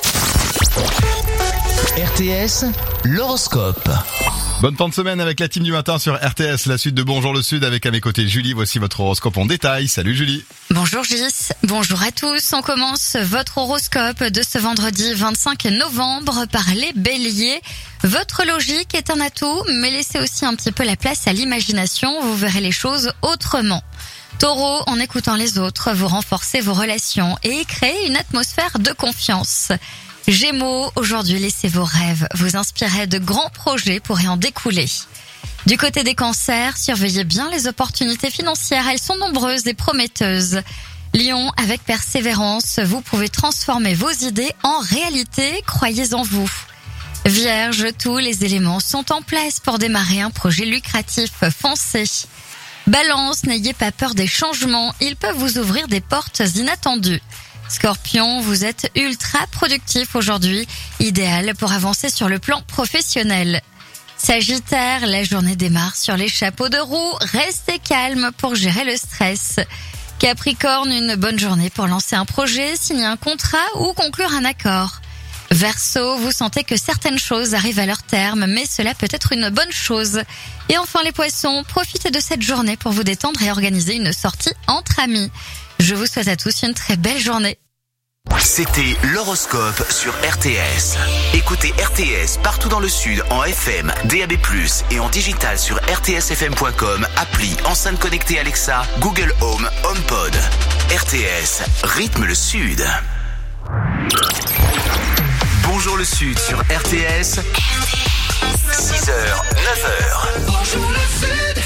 R T S, l'horoscope. Bonne fin de semaine avec la team du matin sur R T S, la suite de Bonjour le Sud avec à mes côtés Julie. Voici votre horoscope en détail. Salut Julie. Bonjour Gis, bonjour à tous. On commence votre horoscope de ce vendredi vingt-cinq novembre par les béliers. Votre logique est un atout, mais laissez aussi un petit peu la place à l'imagination. Vous verrez les choses autrement. Taureau, en écoutant les autres, vous renforcez vos relations et créez une atmosphère de confiance. Gémeaux, aujourd'hui laissez vos rêves vous inspirer de grands projets pourraient en découler. Du côté des cancers, surveillez bien les opportunités financières, elles sont nombreuses et prometteuses. Lion, avec persévérance, vous pouvez transformer vos idées en réalité, croyez en vous. Vierge, tous les éléments sont en place pour démarrer un projet lucratif, foncez. Balance, n'ayez pas peur des changements, ils peuvent vous ouvrir des portes inattendues. Scorpion, vous êtes ultra productif aujourd'hui, idéal pour avancer sur le plan professionnel. Sagittaire, la journée démarre sur les chapeaux de roue, restez calme pour gérer le stress. Capricorne, une bonne journée pour lancer un projet, signer un contrat ou conclure un accord. Verseau, vous sentez que certaines choses arrivent à leur terme, mais cela peut être une bonne chose. Et enfin les poissons, profitez de cette journée pour vous détendre et organiser une sortie entre amis. Je vous souhaite à tous une très belle journée. C'était l'horoscope sur R T S. Écoutez R T S partout dans le sud en F M, D A B plus, et en digital sur R T S F M point com, appli, enceinte connectée Alexa, Google Home, HomePod. R T S, rythme le sud. Bonjour le sud sur R T S. six heures, neuf heures. Bonjour le sud.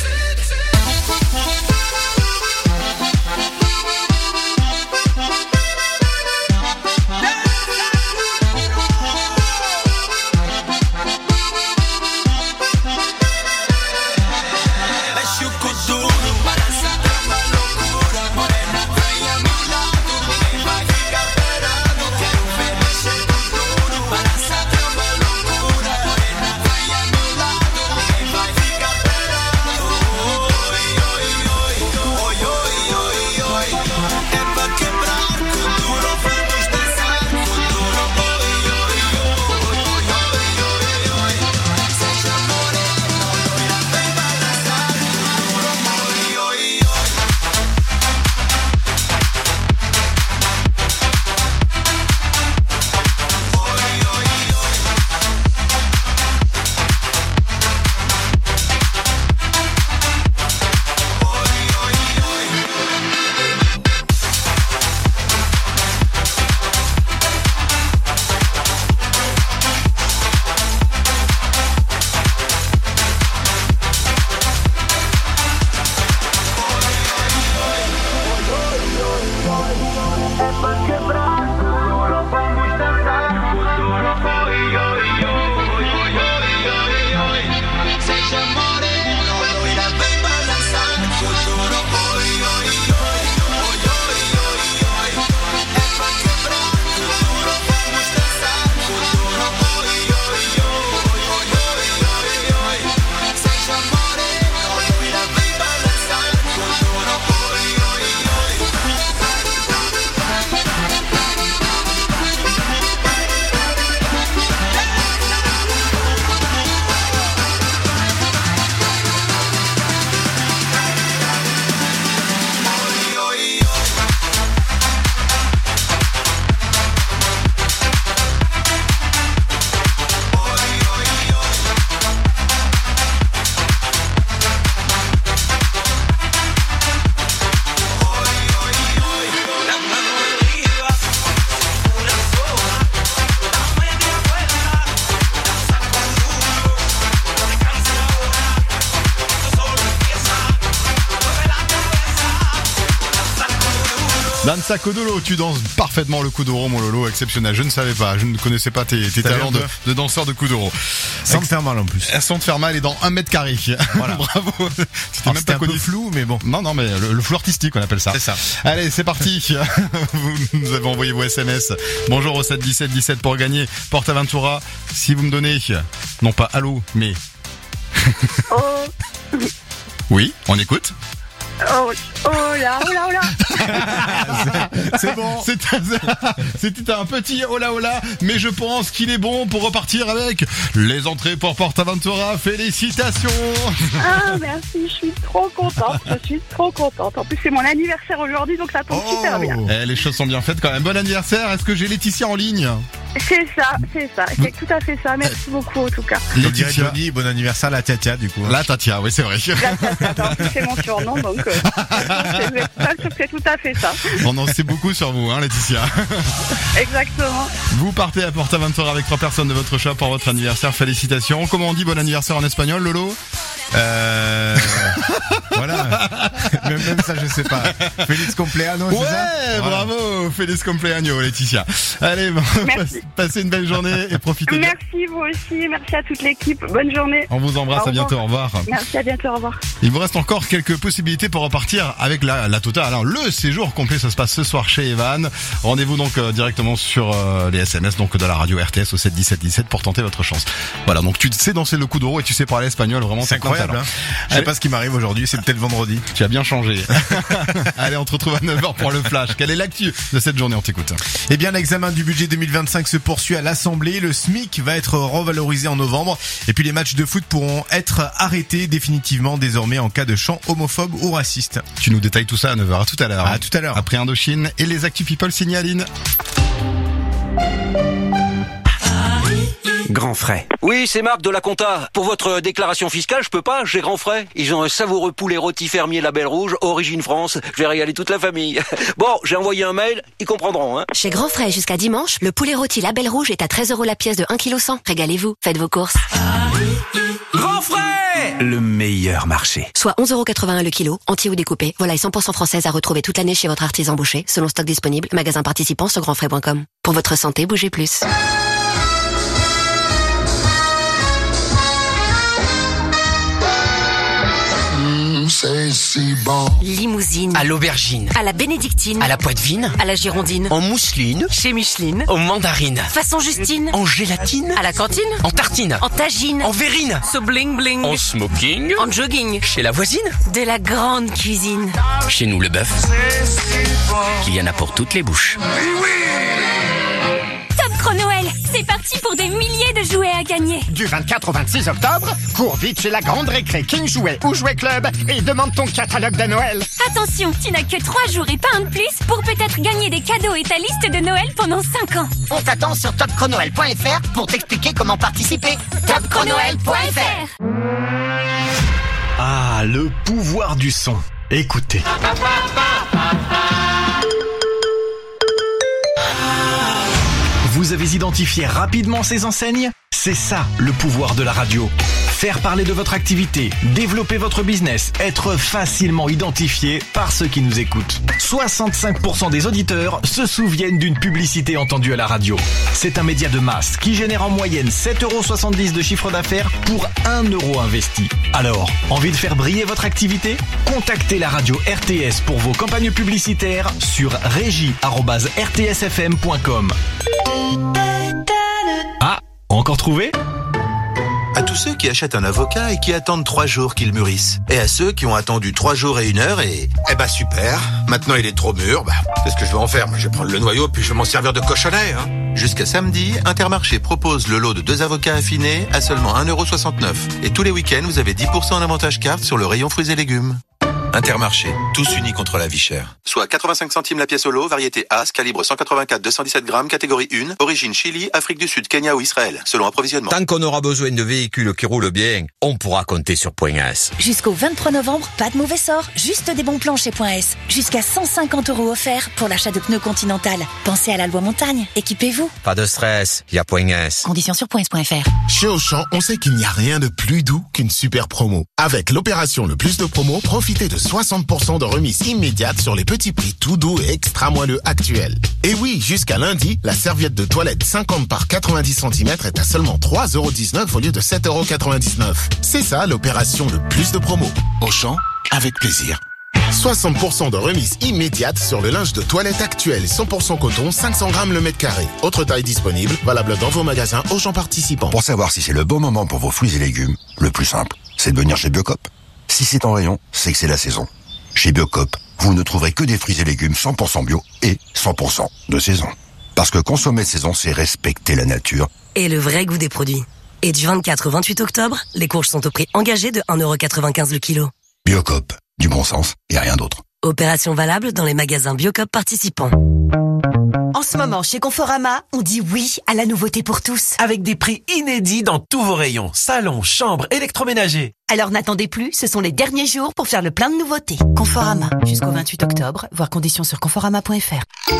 Danza Kuduro, tu danses parfaitement le Kuduro, mon Lolo, exceptionnel. Je ne savais pas, je ne connaissais pas tes, tes talents de, de danseur de Kuduro. Sans te faire mal en plus. Sans te faire mal et dans un mètre carré. Voilà. Bravo. C'était même pas un connu. Peu flou, mais bon. Non, non, mais le, le flou artistique, on appelle ça. C'est ça. Allez, c'est parti. Vous nous avez envoyé vos S M S. Bonjour au sept dix-sept dix-sept pour gagner PortAventura. Si vous me donnez, non pas allô, mais... Oh. Oui, on écoute. Oh, oh là, oh là, oh là. C'est bon. C'était, c'était un petit oh là oh là, mais je pense qu'il est bon pour repartir avec les entrées pour PortAventura. Félicitations. Ah, merci, je suis trop contente. Je suis trop contente. En plus, c'est mon anniversaire aujourd'hui, donc ça tombe oh. super bien. Eh, les choses sont bien faites quand même. Bon anniversaire. Est-ce que j'ai Laetitia en ligne? C'est ça, c'est ça, c'est tout à fait ça. Merci beaucoup en tout cas. Laetitia, bon anniversaire la Tatia du coup. Hein. La Tatia, oui c'est vrai. La Tatia, en plus c'est mon surnom donc euh, c'est, c'est tout à fait ça. On en sait beaucoup sur vous, hein Laetitia. Exactement. Vous partez à PortAventura avec trois personnes de votre choix pour votre anniversaire. Félicitations. Comment on dit bon anniversaire en espagnol, Lolo? Euh... voilà. Même, même ça je sais pas. Feliz cumpleaños. Ouais, c'est ça bravo. Voilà. Feliz cumpleaños, Laetitia. Allez, bon, passez une belle journée et profitez. Merci vous aussi, merci à toute l'équipe. Bonne journée. On vous embrasse, à bientôt, au revoir. Merci, à bientôt, au revoir. Il vous reste encore quelques possibilités pour repartir avec la, la totale. Alors, le séjour complet, ça se passe ce soir chez Evan. Rendez-vous donc euh, directement sur euh, les S M S donc de la radio R T S au sept dix-sept dix-sept pour tenter votre chance. Voilà, donc tu sais danser le Kuduro et tu sais parler espagnol, vraiment c'est incroyable. Hein. Je sais pas ce qui m'arrive aujourd'hui, c'est peut-être vendredi. Tu as bien changé. Allez, on te retrouve à neuf heures pour le flash. Quelle est l'actu de cette journée? On t'écoute. Eh bien, l'examen du budget deux mille vingt-cinq se poursuit à l'Assemblée. Le S M I C va être revalorisé en novembre. Et puis les matchs de foot pourront être arrêtés définitivement désormais en cas de chant homophobe ou raciste. Tu nous détailles tout ça à neuf heures. À tout à l'heure. À tout à l'heure. Après Indochine et les Actu People signent Aline. Grand frais. Oui, c'est Marc de la compta. Pour votre déclaration fiscale, je peux pas, j'ai grand frais. Ils ont un savoureux poulet rôti fermier Label Rouge, origine France. Je vais régaler toute la famille. Bon, j'ai envoyé un mail, ils comprendront, hein. Chez Grand Frais, jusqu'à dimanche, le poulet rôti Label Rouge est à treize euros la pièce de un virgule cent kilos. Régalez-vous, faites vos courses. Grand frais! Le meilleur marché. Soit onze euros quatre-vingt-un le kilo, entier ou découpé. Volaille cent pour cent française à retrouver toute l'année chez votre artisan boucher, selon stock disponible, magasin participant sur grand frais point com. Pour votre santé, bougez plus. C'est si bon. Limousine. À l'aubergine. À la bénédictine. À la poitevine. À la girondine. En mousseline. Chez Micheline. En mandarine. Façon Justine. En gélatine. À la cantine. En tartine. En tagine. En verrine. So bling bling. En smoking. En jogging. Chez la voisine. De la grande cuisine. Chez nous le bœuf. Il y en a pour toutes les bouches. Top Chrono Noël, c'est parti pour des milliers de jouets à gagner. Du vingt-quatre au vingt-six octobre, cours vite chez la Grande Récré King Jouet ou Jouet Club et demande ton catalogue de Noël. Attention, tu n'as que trois jours et pas un de plus pour peut-être gagner des cadeaux et ta liste de Noël pendant cinq ans. On t'attend sur top chrono noël point f r pour t'expliquer comment participer. top chrono noël point f r. Ah, le pouvoir du son. Écoutez. Vous avez identifié rapidement ces enseignes ? C'est ça, le pouvoir de la radio. Faire parler de votre activité, développer votre business, être facilement identifié par ceux qui nous écoutent. soixante-cinq pour cent des auditeurs se souviennent d'une publicité entendue à la radio. C'est un média de masse qui génère en moyenne sept euros soixante-dix de chiffre d'affaires pour un euro investi. Alors, envie de faire briller votre activité ? Contactez la radio R T S pour vos campagnes publicitaires sur régie arobase r t s f m point com. Ah, encore trouvé ? À tous ceux qui achètent un avocat et qui attendent trois jours qu'il mûrisse. Et à ceux qui ont attendu trois jours et une heure et... Eh bah super, maintenant il est trop mûr, bah qu'est-ce que je vais en faire ? Moi je vais prendre le noyau puis je vais m'en servir de cochonnet, hein. Jusqu'à samedi, Intermarché propose le lot de deux avocats affinés à seulement un euro soixante-neuf. Et tous les week-ends, vous avez dix pour cent en avantage carte sur le rayon fruits et légumes. Intermarché, tous unis contre la vie chère. Soit quatre-vingt-cinq centimes la pièce au lot, variété As, calibre cent quatre-vingt-quatre deux cent dix-sept grammes, catégorie un, origine Chili, Afrique du Sud, Kenya ou Israël, selon approvisionnement. Tant qu'on aura besoin de véhicules qui roulent bien, on pourra compter sur Point S. Jusqu'au vingt-trois novembre, pas de mauvais sort, juste des bons plans chez Point S. Jusqu'à cent cinquante euros offerts pour l'achat de pneus Continental. Pensez à la loi montagne, équipez-vous. Pas de stress, il y a Point S. Conditions sur point s point f r. Chez Auchan, on sait qu'il n'y a rien de plus doux qu'une super promo. Avec l'opération Le Plus de Promo, profitez de soixante pour cent de remise immédiate sur les petits prix tout doux et extra moelleux actuels. Et oui, jusqu'à lundi, la serviette de toilette cinquante par quatre-vingt-dix centimètres est à seulement trois euros dix-neuf au lieu de sept euros quatre-vingt-dix-neuf. C'est ça l'opération Le Plus de Promo. Auchan, avec plaisir. soixante pour cent de remise immédiate sur le linge de toilette actuel cent pour cent coton, cinq cents grammes le mètre carré. Autre taille disponible, valable dans vos magasins Auchan participants. Pour savoir si c'est le bon moment pour vos fruits et légumes, le plus simple, c'est de venir chez Biocop. Si c'est en rayon, c'est que c'est la saison. Chez Biocop, vous ne trouverez que des fruits et légumes cent pour cent bio et cent pour cent de saison. Parce que consommer de saison, c'est respecter la nature. Et le vrai goût des produits. Et du vingt-quatre au vingt-huit octobre, les courges sont au prix engagé de un euro quatre-vingt-quinze le kilo. Biocop, du bon sens et rien d'autre. Opération valable dans les magasins Biocop participants. En ce moment, chez Conforama, on dit oui à la nouveauté pour tous. Avec des prix inédits dans tous vos rayons. Salon, chambre, électroménager. Alors n'attendez plus, ce sont les derniers jours pour faire le plein de nouveautés. Conforama, jusqu'au vingt-huit octobre, voir conditions sur conforama point f r.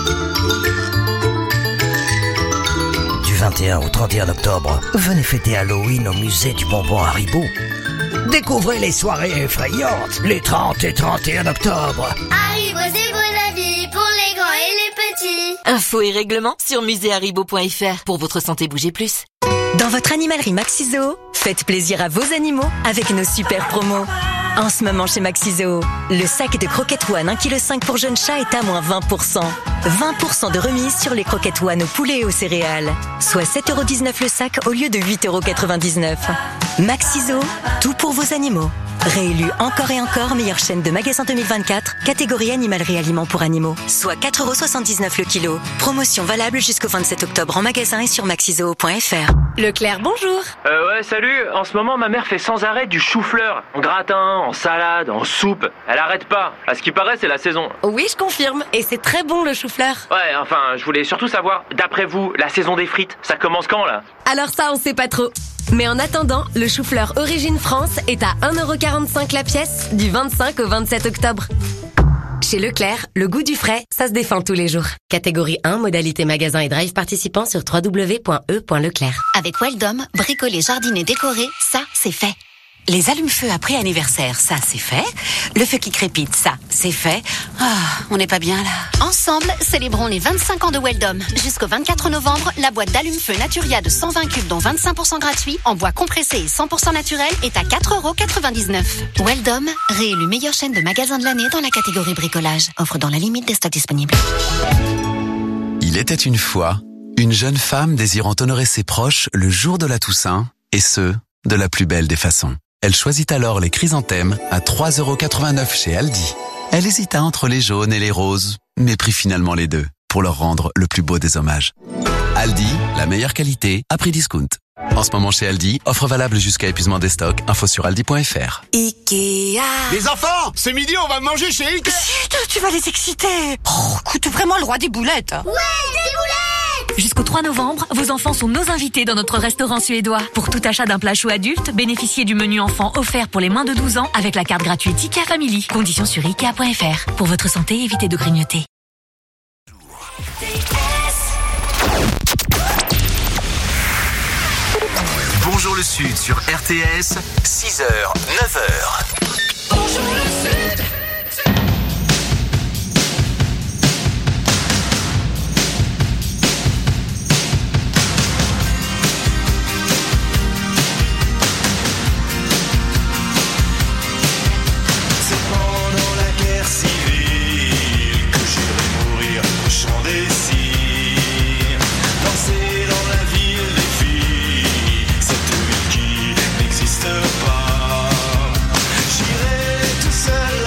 Du vingt et un au trente et un octobre, venez fêter Halloween au musée du bonbon Haribo. Découvrez les soirées effrayantes, les trente et trente et un octobre. Haribo, c'est bon la vie pour les grands et les petits. Infos et règlements sur musée haribo point f r. Pour votre santé, bougez plus. Dans votre animalerie Maxizoo, faites plaisir à vos animaux avec nos super promos. En ce moment chez Maxizoo, le sac de croquettes One un virgule cinq kilos pour jeunes chats est à moins vingt pour cent. vingt pour cent de remise sur les croquettes One au poulet et aux céréales. Soit sept euros dix-neuf le sac au lieu de huit euros quatre-vingt-dix-neuf. Maxizoo, tout pour vos animaux. Réélu encore et encore meilleure chaîne de magasins deux mille vingt-quatre, catégorie animalerie aliments pour animaux, soit quatre euros soixante-dix-neuf le kilo. Promotion valable jusqu'au vingt-sept octobre en magasin et sur maxizoo point f r. Leclerc, bonjour. Euh ouais, salut. En ce moment, ma mère fait sans arrêt du chou-fleur. En gratin, en salade, en soupe. Elle arrête pas. À ce qui paraît, c'est la saison. Oui, je confirme. Et c'est très bon le chou-fleur. Ouais, enfin, je voulais surtout savoir, d'après vous, la saison des frites, ça commence quand, là? Alors ça, on sait pas trop. Mais en attendant, le chou-fleur Origine France est à un euro quarante-cinq la pièce du vingt-cinq au vingt-sept octobre. Chez Leclerc, le goût du frais, ça se défend tous les jours. Catégorie un, modalité magasin et drive participant sur w w w point e point leclerc. Avec Weldom, bricoler, jardiner, décorer, ça, c'est fait. Les allumes-feu après anniversaire, ça, c'est fait. Le feu qui crépite, ça, c'est fait. Ah, on n'est pas bien là. Ensemble, célébrons les vingt-cinq ans de Weldom. Jusqu'au vingt-quatre novembre, la boîte d'allume-feu Naturia de cent vingt cubes, dont vingt-cinq pour cent gratuit, en bois compressé et cent pour cent naturel, est à quatre euros quatre-vingt-dix-neuf. Weldom, réélu meilleure chaîne de magasins de l'année dans la catégorie bricolage. Offre dans la limite des stocks disponibles. Il était une fois une jeune femme désirant honorer ses proches le jour de la Toussaint, et ce, de la plus belle des façons. Elle choisit alors les chrysanthèmes à trois euros quatre-vingt-neuf chez Aldi. Elle hésita entre les jaunes et les roses, mais prit finalement les deux pour leur rendre le plus beau des hommages. Aldi, la meilleure qualité à prix discount. En ce moment chez Aldi, offre valable jusqu'à épuisement des stocks. Info sur aldi point f r. Ikea. Les enfants, ce midi on va manger chez Ikea. Chut, tu vas les exciter. Oh, écoute, vraiment le roi des boulettes. Ouais, des boulettes. Jusqu'au trois novembre, vos enfants sont nos invités dans notre restaurant suédois. Pour tout achat d'un plat chaud adulte, bénéficiez du menu enfant offert pour les moins de douze ans avec la carte gratuite Ikea Family. Conditions sur ikea point f r. Pour votre santé, évitez de grignoter. Bonjour le Sud sur R T S, six heures, neuf heures. Bonjour le Sud. C'est pendant la guerre civile que j'irai mourir au champ des cygnes, danser dans la ville des filles, cette ville qui n'existe pas. J'irai tout seul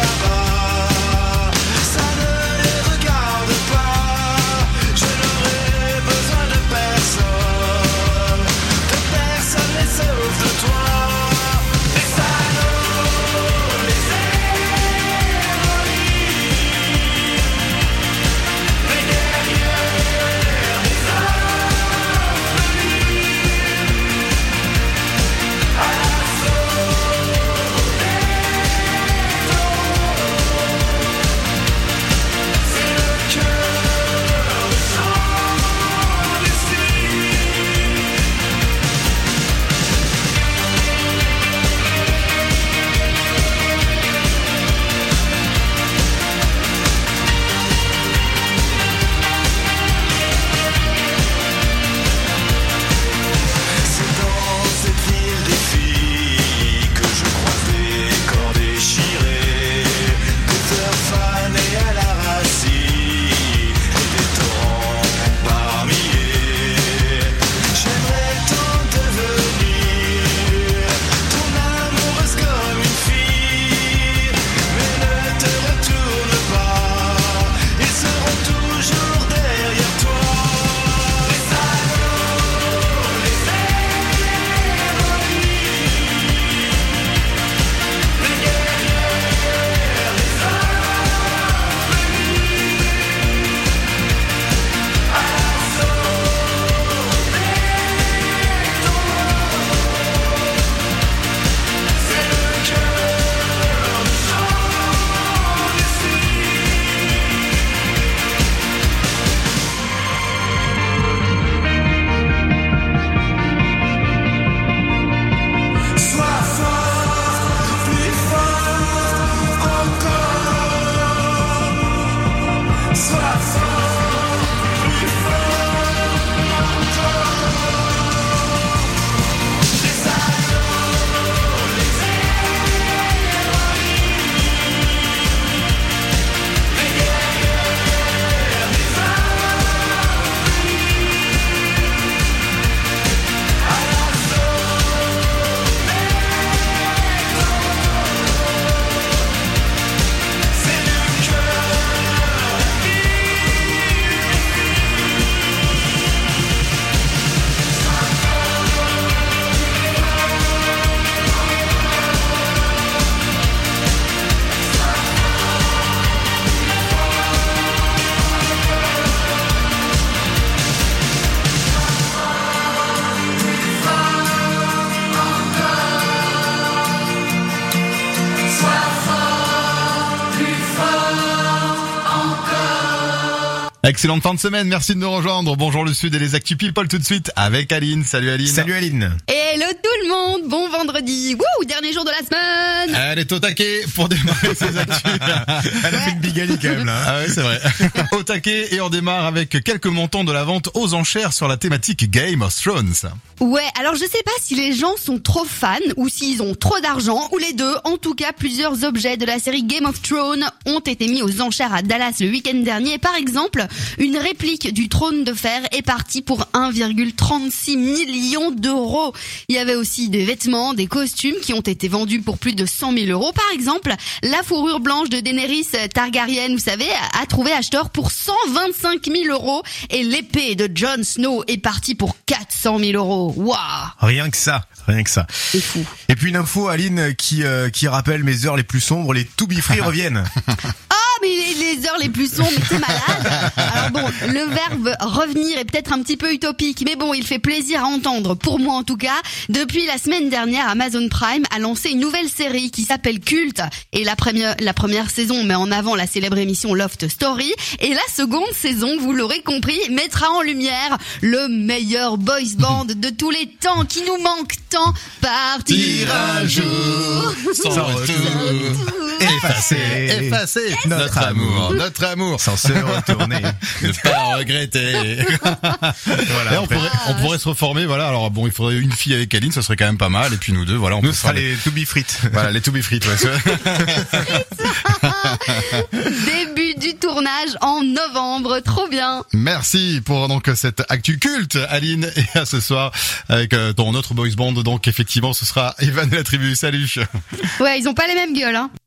Excellente fin de semaine, merci de nous rejoindre. Bonjour le Sud et les Actu People tout de suite avec Aline. Salut Aline. Salut Aline. Hello tout le monde, bon vendredi. Wouh, dernier jour de la semaine. Elle est au taquet pour démarrer ses actus. Elle a fait une bigalie quand même là. Ah ouais, c'est vrai. Au taquet et on démarre avec quelques montants de la vente aux enchères sur la thématique Game of Thrones. Ouais, alors je sais pas si les gens sont trop fans ou s'ils ont trop d'argent ou les deux. En tout cas, plusieurs objets de la série Game of Thrones ont été mis aux enchères à Dallas le week-end dernier. Par exemple, une réplique du trône de fer est partie pour un virgule trente-six millions d'euros. Il y avait aussi des vêtements, des costumes qui ont été vendus pour plus de cent mille euros. Par exemple, la fourrure blanche de Daenerys Targaryen, vous savez, a trouvé acheteur pour cent vingt-cinq mille euros et l'épée de Jon Snow est partie pour quatre cent mille euros. Waouh! Rien que ça, rien que ça. C'est fou. Et puis une info, Aline, qui euh, qui rappelle mes heures les plus sombres, les To Be Free reviennent. Oh, mais les, les heures les plus sombres, mais t'es malade. Alors bon, le verbe revenir est peut-être un petit peu utopique, mais bon, il fait plaisir à entendre, pour moi en tout cas. Depuis la semaine dernière, Amazon Prime a lancé une nouvelle série qui s'appelle Culte. Et la première, la première saison met en avant la célèbre émission Loft Story. Et la seconde saison, vous l'aurez compris, mettra en lumière le meilleur boys band de tous les temps qui nous manque tant. Partir un jour sans retour, effacer, effacer notre amour, notre amour, sans se retourner, ne pas regretter. Voilà, et on, pourrait, on pourrait se reformer, voilà. Alors bon, il faudrait une fille avec Aline, ça serait quand même pas mal. Et puis nous deux, voilà, on nous peut sera faire les To Be Frites. Voilà, les To Be Frites. Ouais, début du tournage en novembre, trop bien. Merci pour donc cette actu culte, Aline, et à ce soir avec euh, ton autre boys band. Donc effectivement, ce sera Evan et la tribu. Salut. Ouais, ils ont pas les mêmes gueules, hein.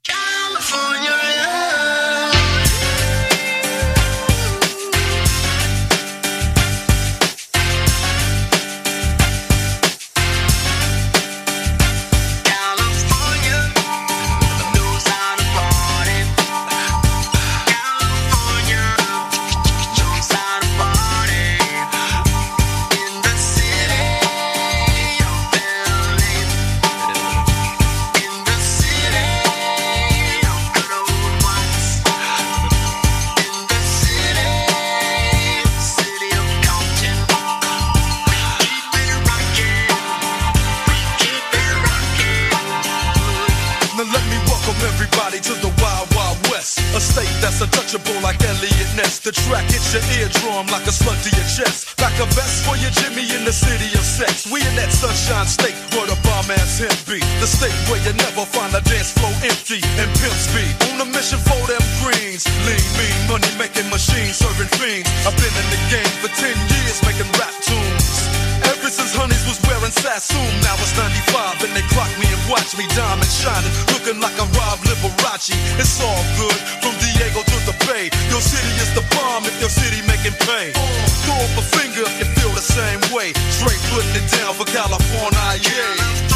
Untouchable like Elliot Ness. The track hits your eardrum like a slug to your chest. Back a vest for your Jimmy in the city of sex. We in that sunshine state where the bomb ass him be. The state where you never find a dance floor empty and pimp speed. On a mission for them greens. Lean, mean, money making machines serving fiends. I've been in the game for ten years making rap tunes. Ever since Honeys was wearing Sassoon, now it's ninety-five and they clock me and watch me diamond shining, looking like I'm Rob Liberace. It's all good from Diego to the Bay. Your city is the bomb if your city making pay. Throw up a finger if you feel the same way. Straight putting it down for California, yeah.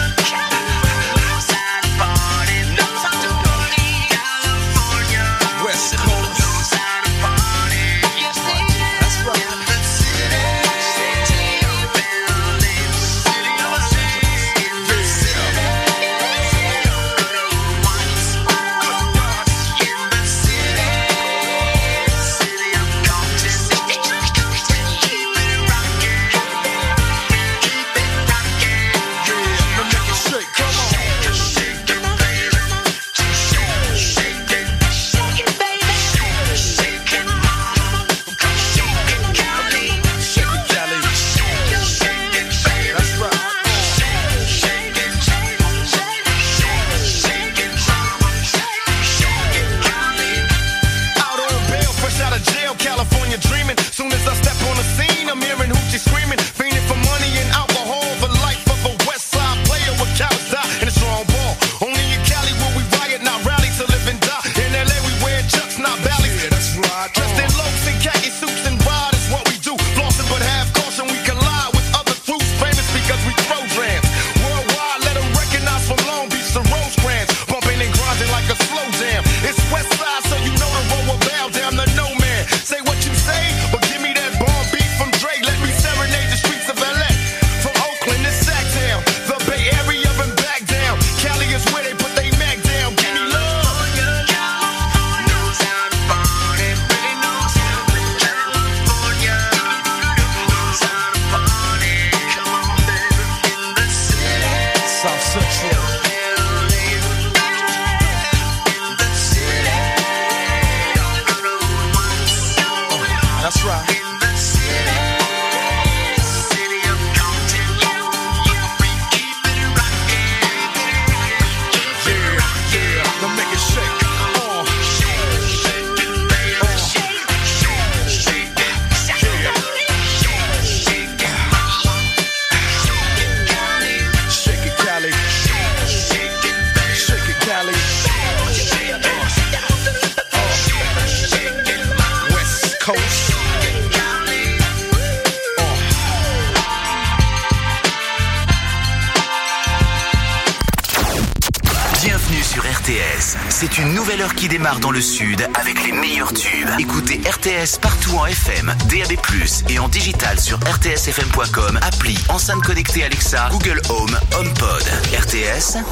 West Coast. Yeah. Bienvenue sur R T S. C'est une nouvelle heure qui démarre dans le sud avec les meilleurs tubes. Écoutez R T S partout en F M, D A B plus, et en digital sur r t s f m point com, appli, enceinte connectée Alexa, Google Home, HomePod. R T S,